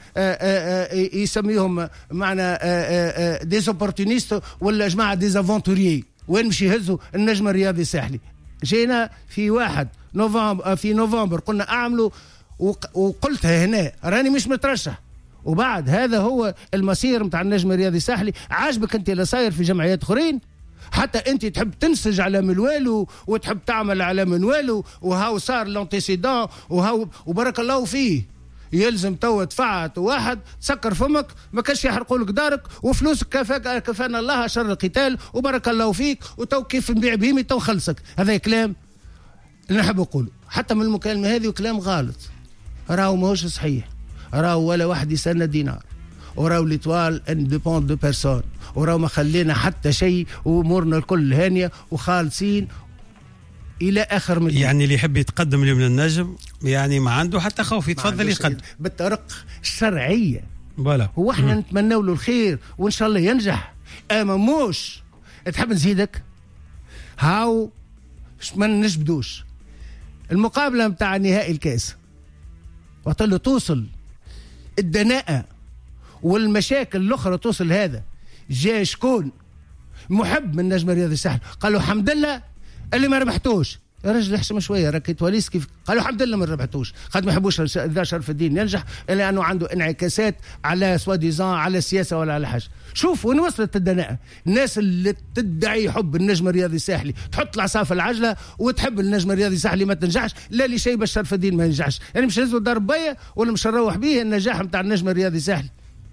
يسميهم معنا ديزوبورتونيست ولا جماعه ديزافونتوريي وين مش يهزوا النجم الرياضي الساحلي. جينا في 1 نوفمبر في نوفمبر قلنا اعملوا وقلتها هنا راني مش مترشح. وبعد هذا هو المسير متاع النجم الرياضي الساحلي. عاجبك انت اللي صاير في جمعيات اخرين؟ حتى انت تحب تنسج على منوالو وتحب تعمل على منوالو، وهاو صار لانتيسيدون وهاو وبارك الله فيه. يلزم توا دفعت واحد تسكر فمك ما كانش يحرقوا لك دارك وفلوسك كفانا الله شر القتال وبارك الله فيك، وتو كيف نبيع بهيمي تو خلصك. هذا كلام اللي نحب نقوله حتى من المكالمه هذه، وكلام غلط. راهو ماهوش صحيح، راهو ولا واحد يسنى دينار، وراهو ليتوال ان ديبوند دو بيرسون، وراهو ما خلينا حتى شيء، وامورنا الكل هانيه وخالصين الى اخر من يعني اللي يحب يتقدم اليوم للنجم يعني ما عنده حتى خوف، يتفضل يقدم بالطرق الشرعيه. فوالا هو احنا نتمنى له الخير وان شاء الله ينجح. اما موش تحب نزيدك هاو ما نجبدوش المقابله نتاع نهائي الكاس، وقت له توصل الدناءه والمشاكل الاخرى توصل. هذا جاء شكون محب من نجم الرياضي الساحل قالوا الحمد لله اللي ما ربحتوش. يا رجل احسن شويه، راك تواليس كيف قالوا الحمد لله ما ربحتوش. قد ما يحبوش ذا شرف الدين ينجح الا انه عنده انعكاسات على سواديزان على السياسه ولا على حاجه. شوف وين وصلت الدناءه. الناس اللي تدعي حب النجم الرياضي الساحلي تحط العصا في العجله وتحب النجم الرياضي الساحلي ما تنجحش، لا اللي شيء شرف الدين ما ينجحش. يعني مش نهزوا الدار بيا ولا مش نروح به النجاح نتاع النجم الرياضي الساحلي.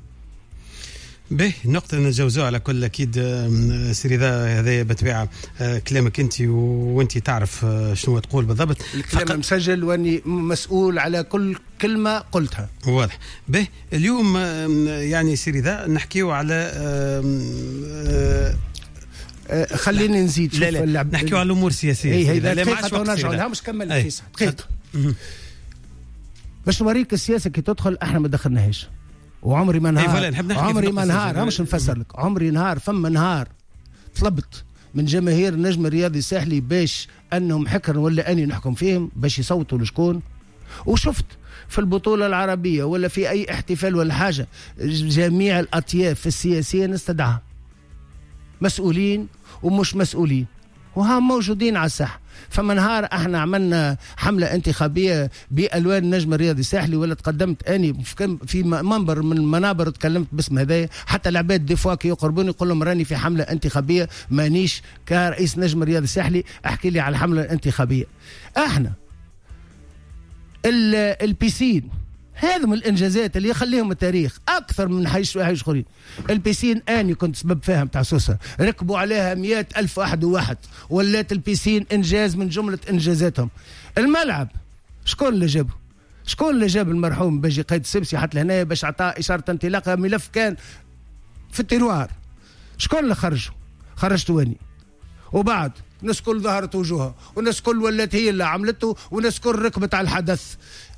به نقطة نتجاوزوها على كل أكيد سيري. هذا بتبع كلامك أنت وأنت تعرف شنو تقول بالضبط. الكلام مسجل وأني مسؤول على كل كلمة قلتها. واضح. به اليوم يعني سيري ذا نحكيو على خليني نزيد. لا نحكيو على الأمور السياسية. هي دقيقة ونرجع لها مش كمل فيسا دقيقة باش نوريك السياسة كي تدخل احنا ما دخلناهاش. وعمري ما نهار مش نفسر لك. عمري نهار فما نهار طلبت من جماهير النجم الرياضي الساحلي باش انهم حكر ولا اني نحكم فيهم باش يصوتوا لشكون. وشفت في البطولة العربية ولا في اي احتفال ولا حاجة جميع الاطياف السياسية نستدعاها، مسؤولين ومش مسؤولين، وهم موجودين على الساحة. فما نهار احنا عملنا حملة انتخابية بألوان النجم الرياضي الساحلي، ولا تقدمت اني في منبر من المنابر تكلمت باسم هذايا. حتى العباد دي فوا كي يقربوني يقول لهم راني في حملة انتخابية مانيش كرئيس نجم الرياضي الساحلي احكي لي على الحملة الانتخابية. احنا البيسين هذا من الانجازات اللي يخليهم التاريخ اكثر من حيش اخرين. البيسين اني كنت سبب فيها بتاع سوسه ركبوا عليها 100,000 واحد ولات البيسين انجاز من جمله انجازاتهم. الملعب شكون اللي جابه؟ شكون اللي جاب المرحوم باجي قايد السبسي حتى لهنا باش عطاه اشاره انطلاق ملف كان في التيروار؟ شكون اللي خرجته واني؟ وبعد ناس كل ظهرت وجوهها وناس كل ولات هي اللي عملته وناس كل ركبت على الحدث.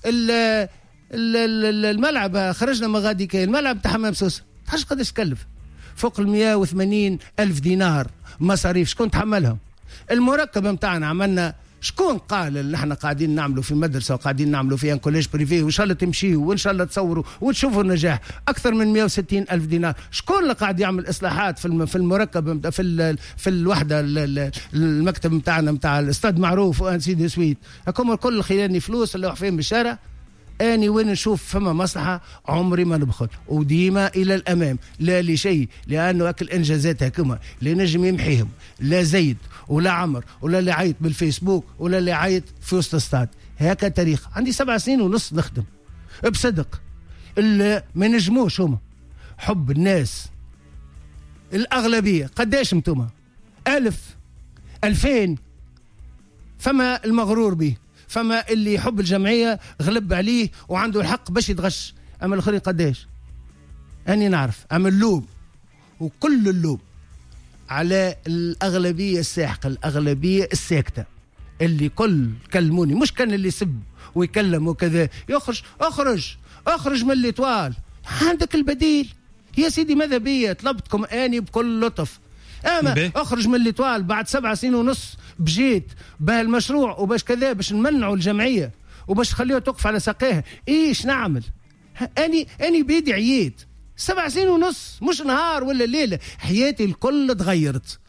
الملعب خرجنا مغادي كاين الملعب تاع حمام سوسه تعرف قداش كلف؟ فوق 180,000 دينار مصاريف. شكون تحملهم؟ المركب نتاعنا عملنا. شكون قال اللي احنا قاعدين نعملوا في مدرسه وقاعدين نعملوا في ان كوليج بريفي وان شاء الله تمشيوا وان شاء الله تصوروا وتشوفوا النجاح اكثر من 160,000 دينار؟ شكون اللي قاعد يعمل اصلاحات في المركب في الوحده المكتب نتاعنا نتاع الاستاد معروف وان سيدي سويت؟ هكم الكل خيرني فلوس اللي واقفين بالشارع. اني وين نشوف فما مصلحه عمري ما نبخل وديما الى الامام. لا لشيء لانه اكل انجازات هكما اللي نجم يمحيهم لا زيد ولا عمر ولا اللي عيط بالفيسبوك ولا اللي عيط في وسط استاد. هكا تاريخ. عندي 7 سنين ونص نخدم بصدق. اللي ما نجموش هما حب الناس الاغلبيه. قداش انتم 1000 2000 فما المغرور به، فما اللي يحب الجمعية غلب عليه وعنده الحق باش يتغش. أما الآخرين قداش؟ أني نعرف. أما اللوم وكل اللوم على الأغلبية الساحقة الأغلبية الساكتة اللي كل كلموني. مش كان اللي يسب ويكلم وكذا أخرج من الإطوال. عندك البديل يا سيدي. ماذا بيا طلبتكم أني بكل لطف. اما اخرج من الإطوال بعد 7 سنين ونص بجيت بهالمشروع وباش كذا باش نمنعوا الجمعيه وباش نخليها توقف على ساقيها. ايش نعمل؟ اني بيدي عييت 7 سنين ونص مش نهار ولا ليله. حياتي الكل تغيرت.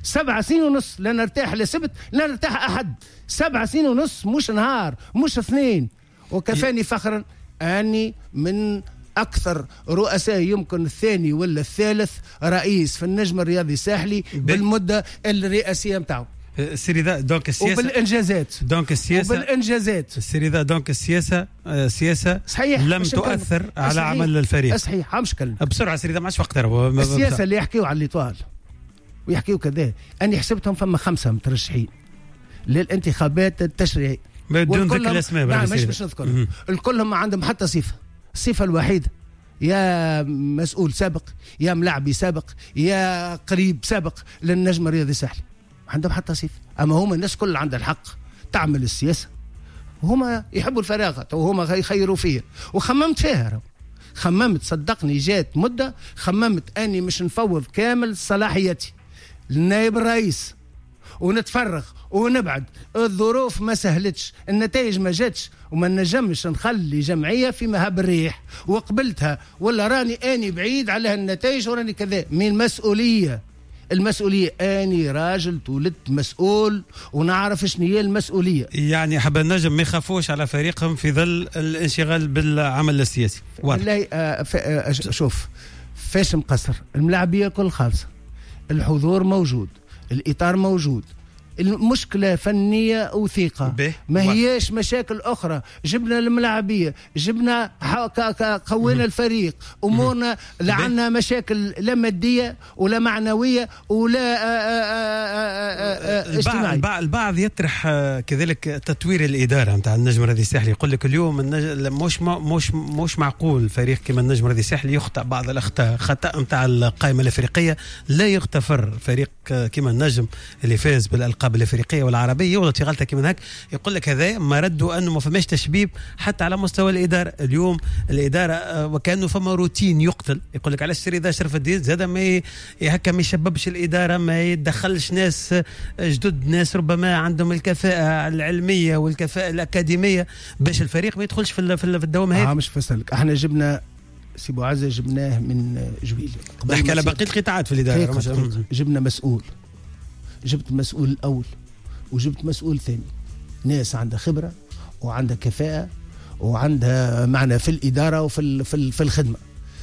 7 سنين ونص لا نرتاح لسبت لا نرتاح أحد. 7 سنين ونص مش نهار مش 2. وكفاني فخرا أني من أكثر رؤساء يمكن الثاني ولا الثالث رئيس في النجم الرياضي الساحلي بالمدة الرئاسية متاعه. السيريدا دونك السياسة وبالإنجازات دونك السياسة وبالإنجازات السيريدا دونك السياسة صحيح لم تؤثر على عمل الفريق. صحيح مش كلمة بسرعة سيريدا ما عادش وقت. السياسة اللي يحكيوا على الإطوال ويحكيوا كذا أنا حسبتهم فما 5 مترشحين للانتخابات التشريعية بدون ذكر الأسماء. مش نذكرهم الكلهم ما عندهم حتى الصفة الوحيدة يا مسؤول سابق يا ملاعبي سابق يا قريب سابق للنجم الرياضي الساحلي عندهم حتى صفة. أما هم الناس كل عندها الحق تعمل السياسة وهم يحبوا الفراغات وهم يخيروا فيها وخممت فيها. خممت صدقني جات مدة خممت أني مش نفوض كامل صلاحيتي للنائب الرئيس ونتفرغ ونبعد. الظروف ما سهلتش النتائج ما جاتش وما نجمش نخلي جمعية في مهب الريح وقبلتها ولا راني أني بعيد على النتائج وراني كذا من المسؤولية أني راجل تولدت مسؤول ونعرف شنو هي المسؤولية. يعني حب النجم ما يخافوش على فريقهم في ظل الانشغال بالعمل السياسي. والله شوف فاش مقصر الملاعبية كل خالصة الحضور موجود الإطار موجود المشكلة فنية وثيقة ما هياش مشاكل أخرى. جبنا الملاعبية جبنا قوينا الفريق أمورنا لعنا مشاكل لا مادية ولا معنوية ولا اجتماعية. البعض يطرح كذلك تطوير الإدارة متاع النجم الرياضي الساحلي يقول لك اليوم مش معقول فريق كما النجم الرياضي الساحلي يخطأ بعض الأخطاء خطأ متاع القائمة الأفريقية لا يغتفر. فريق كما النجم اللي فاز بالألقاب الافريقيه والعربيه يغلط في غلطه كيما هيك يقول لك هذا ما ردوا انه ما فماش تشبيب حتى على مستوى الاداره. اليوم الاداره وكانه فما روتين يقتل. يقول لك علاش السيد شرف الدين زاد ما هكا ما يشببش الاداره ما يدخلش ناس جدد ناس ربما عندهم الكفاءه العلميه والكفاءه الاكاديميه باش الفريق ما يدخلش في الدوام هذا. مش فسلك احنا جبنا سي بوعزة جبناه من جويل نحكي على باقي القطاعات في الاداره. جبنا مسؤول جبت مسؤول الأول وجبت مسؤول ثاني ناس عندها خبرة وعندها كفاءة وعندها معنى في الإدارة وفي الخدمة.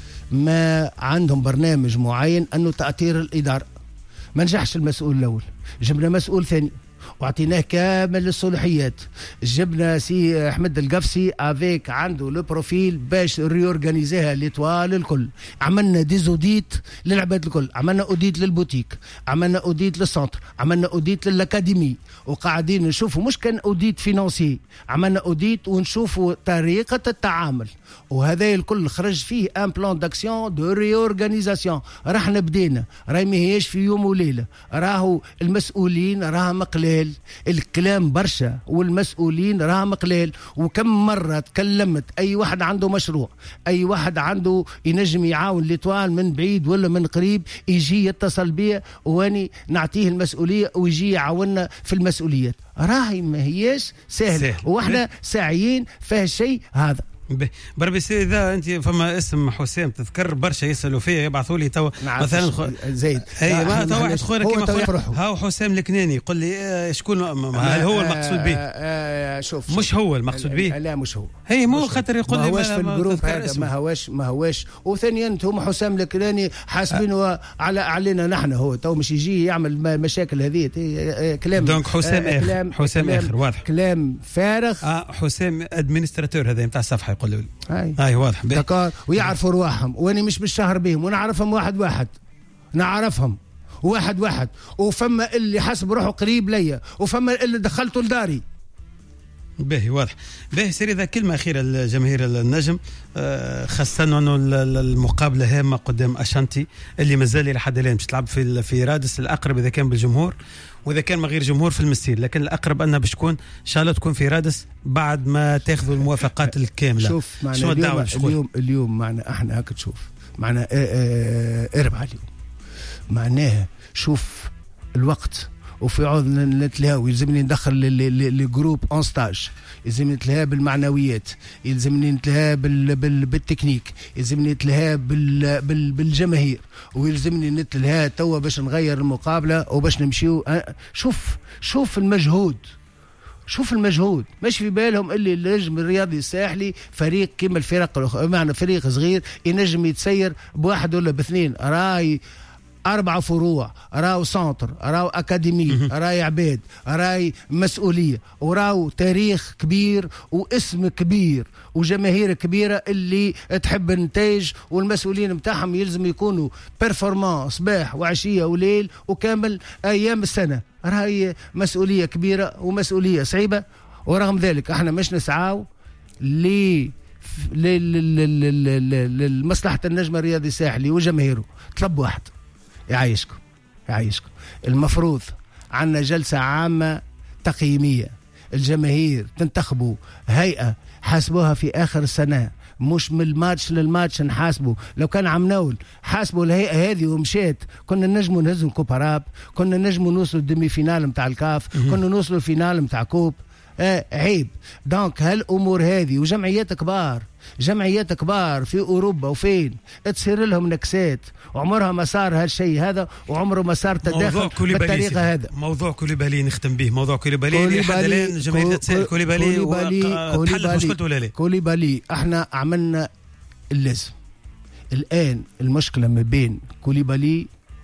ما عندهم برنامج معين أنه تأثير الإدارة. ما نجحش المسؤول الأول جبنا مسؤول ثاني واعطيناه كامل الصلاحيات. جبنا سي احمد القفسي افيك عنده لو بروفيل باش ريورغانيزيها ليطوال الكل. عملنا ديزوديت للعباد الكل عملنا اوديت للبوتيك عملنا اوديت للسنتر عملنا اوديت للاكاديمي وقاعدين نشوفوا مش كان اوديت فينانسي عملنا اوديت ونشوفوا طريقة التعامل وهذا الكل خرج فيه ان بلان داكسيون دو ريورغانيزاسيون. رحنا بدينا راهي ما هيش في يوم وليلة راهو المسؤولين راهم قليل الكلام برشا والمسؤولين راهم قليل. وكم مرة تكلمت أي واحد عنده مشروع أي واحد عنده ينجم يعاون ليطوال من بعيد ولا من قريب يجي يتصل بي واني نعطيه المسؤولية ويجي يعاوننا في المسؤوليات. راهي ما هيش سهل واحنا ساعيين في الشيء هذا. بربي سي اذا انت فما اسم حسام تذكر برشا يسالوا فيه يبعثوا لي تو مثلا زيد اي ما تو واحد خويا كيما هاو حسام الكناني يقول لي شكون هل هو المقصود به؟ شوف مش هو المقصود به. لا مش هو هي مو خاطر يقول لي ما هوش في الجروب هذا ما هوش وثانيا انتم حسام الكناني حاسبينه علينا نحن هو تو مش يجي يعمل مشاكل هذه كلام. دونك حسام اخر حسام اخر واضح كلام فارغ. حسام ادمنستراتور هذا نتاع الصفحه يقول لي هاي واضح دكار ويعرفوا رواحهم واني مش بالشهر بهم ونعرفهم واحد نعرفهم واحد وفما اللي حسب روحه قريب ليا وفما اللي دخلته لداري. باهي واضح. باهي سيري ذا كلمة أخيرة لجماهير النجم خاصة أنه المقابلة هامة قدام أشانتي اللي مازال لحد الآن مش تلعب في رادس. الأقرب إذا كان بالجمهور وإذا كان من غير جمهور في المسير لكن الأقرب أنها باش تكون إن شاء الله تكون في رادس بعد ما تاخذوا الموافقات الكاملة. شوف معنا اليوم معنا احنا هكا تشوف معنا اربعة اليوم معناها شوف الوقت وفي عوض نتلهاو يلزمني ندخل الجروب اون ستاج، يلزمني نتلهى بالمعنويات، يلزمني نتلهى بالتكنيك، يلزمني نتلهى بالجماهير، ويلزمني نتلهى توا باش نغير المقابله وباش نمشيو. شوف المجهود، شوف المجهود. مش في بالهم اللي النجم الرياضي الساحلي فريق كما الفرق معنا فريق صغير ينجم يتسير بواحد ولا باثنين، راي 4 فروع، راو سنتر، راو أكاديمي، راي عباد، راي مسؤولية، وراو تاريخ كبير واسم كبير وجماهير كبيرة اللي تحب النتاج، والمسؤولين متاعهم يلزم يكونوا بيرفورمان صباح وعشية وليل وكامل أيام السنة. راي مسؤولية كبيرة ومسؤولية صعيبة، ورغم ذلك احنا مش نسعاو لمصلحة النجم الرياضي الساحلي وجماهيره. طلب واحد يعيشكم. المفروض عنا جلسة عامة تقييمية، الجماهير تنتخبوا هيئة حاسبوها في آخر السنة، مش من الماتش للماتش نحاسبوا. لو كان عمناول حاسبوا الهيئة هذه ومشيت كنا نجموا نهزوا الكوباراب، كنا نجموا نوصلوا الدمي فينال متاع الكاف، كنا نوصلوا الفينال متاع كوب. عيب. دونك هالأمور هذه وجمعيات كبار في أوروبا وفين تصير لهم نكسات، وعمرها ما صار هالشيء هذا، وعمره ما صار تداخل بالطريقة هذا. موضوع كوليبالي نختم به، موضوع كوليبالي حتى الآن الجماهير تسأل كوليبالي تحلت مشكلته ولا لا؟ كوليبالي احنا عملنا اللازم. الآن المشكلة ما بين كوليبالي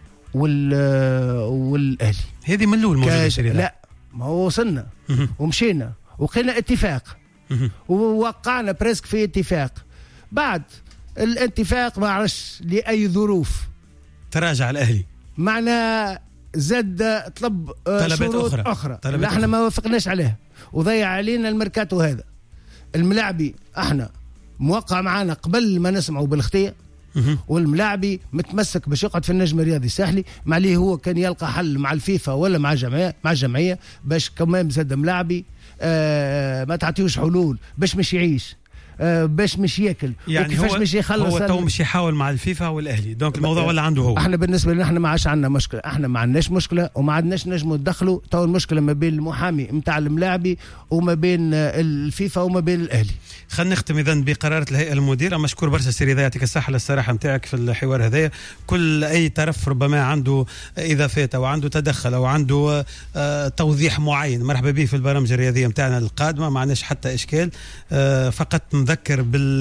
والأهلي هذه من الأول موجودة. لا ما هو وصلنا ومشينا وقلنا اتفاق ووقعنا بريسك في اتفاق. بعد الاتفاق ما عرفش لأي ظروف تراجع الأهلي، معنا زاد طلب شروط أخرى اللي احنا ما وافقناش عليها، وضيع علينا الميركاتو هذا. الملاعبي احنا موقع معنا قبل ما نسمعوا بالاختيار، والملاعبي متمسك باش يقعد في النجم الرياضي الساحلي. ما عليه هو كان يلقى حل مع الفيفا ولا مع الجمعية باش كمان زاد ملاعبي ما تعطيوش حلول باش مش يعيش، باش مش ياكل، يعني وكيفاش مش يخلص. هو تو مش يحاول مع الفيفا والاهلي، دونك الموضوع ولا عنده هو. احنا بالنسبه لنا احنا ما عادش عندنا مشكله، احنا ما عندناش مشكله وما عندناش نجموا ندخلوا. تو المشكله ما بين المحامي نتاع الملاعبي وما بين الفيفا وما بين الاهلي. خلينا نختم اذا بقرارات الهيئه المديره. مشكور برشا سيري، يعطيك الصحه للصراحه نتاعك في الحوار هذايا. كل اي طرف ربما عنده اضافات او عنده تدخل او عنده توضيح معين مرحبا به في البرامج الرياضيه نتاعنا القادمه، ما عندناش حتى اشكال. فقط نذكر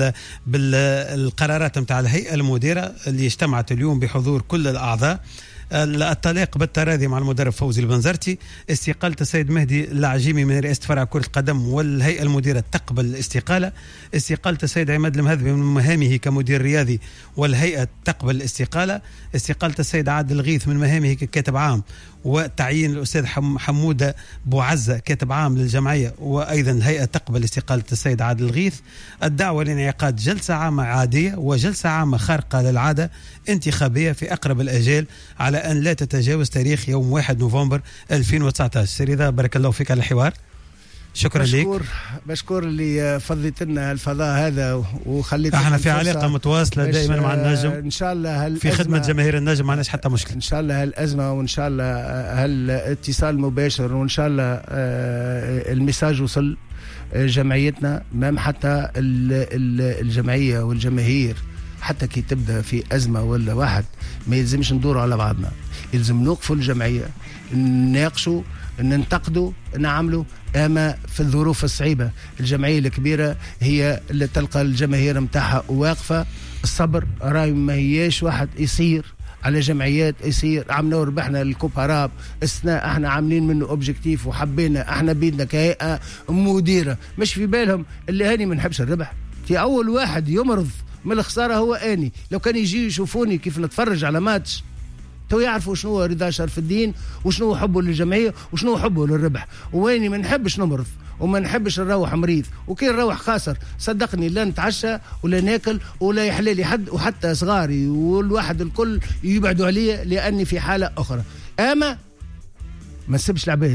بالقرارات نتاع الهيئه المديره اللي اجتمعت اليوم بحضور كل الاعضاء. الطلاق بالتراضي مع المدرب فوزي البنزرتي، استقالة السيد مهدي العجيمي من رئاسة فرع كرة القدم والهيئة المديرة تقبل الاستقالة، استقالة السيد عماد المهذبي من مهامه كمدير رياضي والهيئة تقبل الاستقالة، استقالة السيد عادل الغيث من مهامه ككاتب عام، وتعيين الأستاذ حمودة بوعزة كاتب عام للجمعية، وأيضا الهيئة تقبل استقالة السيد عادل الغيث. الدعوة لانعقاد جلسة عامة عادية وجلسة عامة خارقة للعادة انتخابية في أقرب الأجال على أن لا تتجاوز تاريخ يوم 1 نوفمبر 2019. سيدي بارك الله فيك على الحوار، شكرا لك. بشكر اللي فضيت لنا الفضاء هذا وخليت احنا في علاقه متواصله دائما مع النجم ان شاء الله في خدمه جماهير النجم، ما عندناش حتى مشكله ان شاء الله هالازمه، وان شاء الله هالاتصال مباشر، وان شاء الله المساج وصل جمعيتنا. مام حتى الجمعيه والجماهير حتى كي تبدا في ازمه ولا واحد ما يلزمش ندوروا على بعضنا، يلزم نوقفوا الجمعيه نناقشوا ننتقدوا نعملوا. اما في الظروف الصعيبه الجمعيه الكبيره هي اللي تلقى الجماهير متاعها واقفه. الصبر راي ما هياش واحد يصير على جمعيات يصير. عملنا وربحنا الكوباراب السنة، احنا عاملين منه اوبجكتيف وحبينا احنا بيدنا كهيئه مديره. مش في بالهم اللي هاني ما نحبش الربح، في اول واحد يمرض من الخساره هو اني. لو كان يجي يشوفوني كيف نتفرج على ماتش تو يعرفوا شنو هو رضا شرف الدين وشنو حبه للجمعيه وشنو حبه للربح. ويني ما نحبش نمرض وما نحبش نروح مريض، وكي نروح خاسر صدقني لا نتعشى ولا ناكل ولا يحلالي حد، وحتى صغاري والواحد الكل يبعدوا عليا لاني في حاله اخرى. اما ما نسبش العباد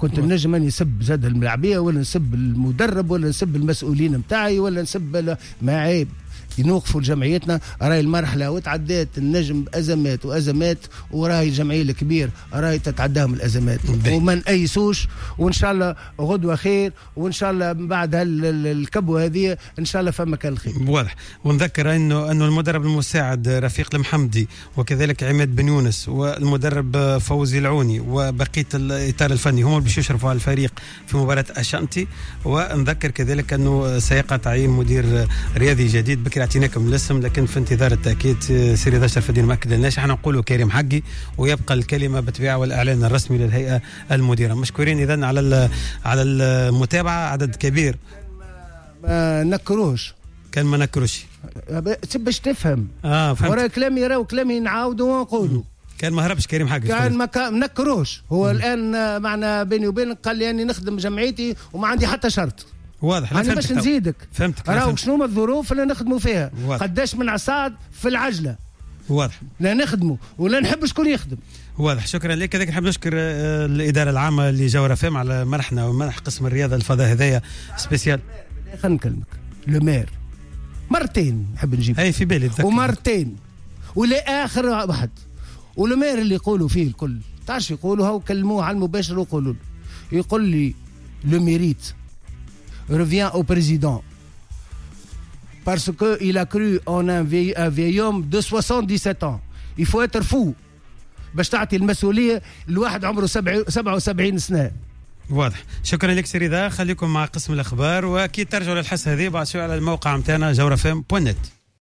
كنت النجم اني نسب زاد الملاعبيه ولا نسب المدرب ولا نسب المسؤولين نتاعي ولا نسب ما عيب نوقفوا لجمعيتنا. راهي المرحله وتعدات النجم بازمات وازمات وراهي الجمعيه الكبير راهي تتعداهم الازمات وما نأيسوش وان شاء الله غدوه خير وان شاء الله بعد الكبوه هذه ان شاء الله فما كان الخير. واضح. ونذكر انه المدرب المساعد رفيق المحمدي وكذلك عماد بن يونس والمدرب فوزي العوني وبقيه الاطار الفني هم اللي باش يشرفوا على الفريق في مباراه اشانتي. ونذكر كذلك انه سيقع تعيين مدير رياضي جديد. بكري اعطيناكم الاسم لكن في انتظار التاكيد. سيري 11 في الدين مأكد لناش احنا نقولوا كريم حقي ويبقى الكلمه بالطبيعه والاعلان الرسمي للهيئه المديره. مشكورين اذا على المتابعه. عدد كبير ما نكروش كان ما نكروش باش تفهم. ورا كلامي راهو كلامي نعاودوا ونقولوا كان ما هربش كريم حقي كان ما نكروش. هو الان معنا بيني وبينك قال لي اني نخدم جمعيتي وما عندي حتى شرط. واضح. أنا باش نزيدك فهمتك. راهو شنو الظروف اللي نخدموا فيها. واضح. قداش من عصاد في العجله. واضح. لا نخدموا ولا نحب شكون يخدم. واضح. شكرا لك. كذلك نحب نشكر الاداره العامه لجوهره فام على منحنا ومنح قسم الرياضه الفضاء هذايا سبيسيال. خلينا نكلمك لو مير مرتين نحب نجيب اي في بالي ومرتين ولا اخر واحد ولو مير اللي يقولوا فيه الكل تعرف يقولوا هاو كلموه على المباشر ويقولوا يقول لي لو ميريت revient au président parce qu'il a cru en un vieil homme de 77 ans. Il faut être fou باش تعطي المسؤولية لواحد عمره 77 سنة. واضح. شكرا لك سيري. خليكم مع قسم الأخبار وأكيد ترجعوا للحس هذه بعد شوي على الموقع متاعنا جورفم.net.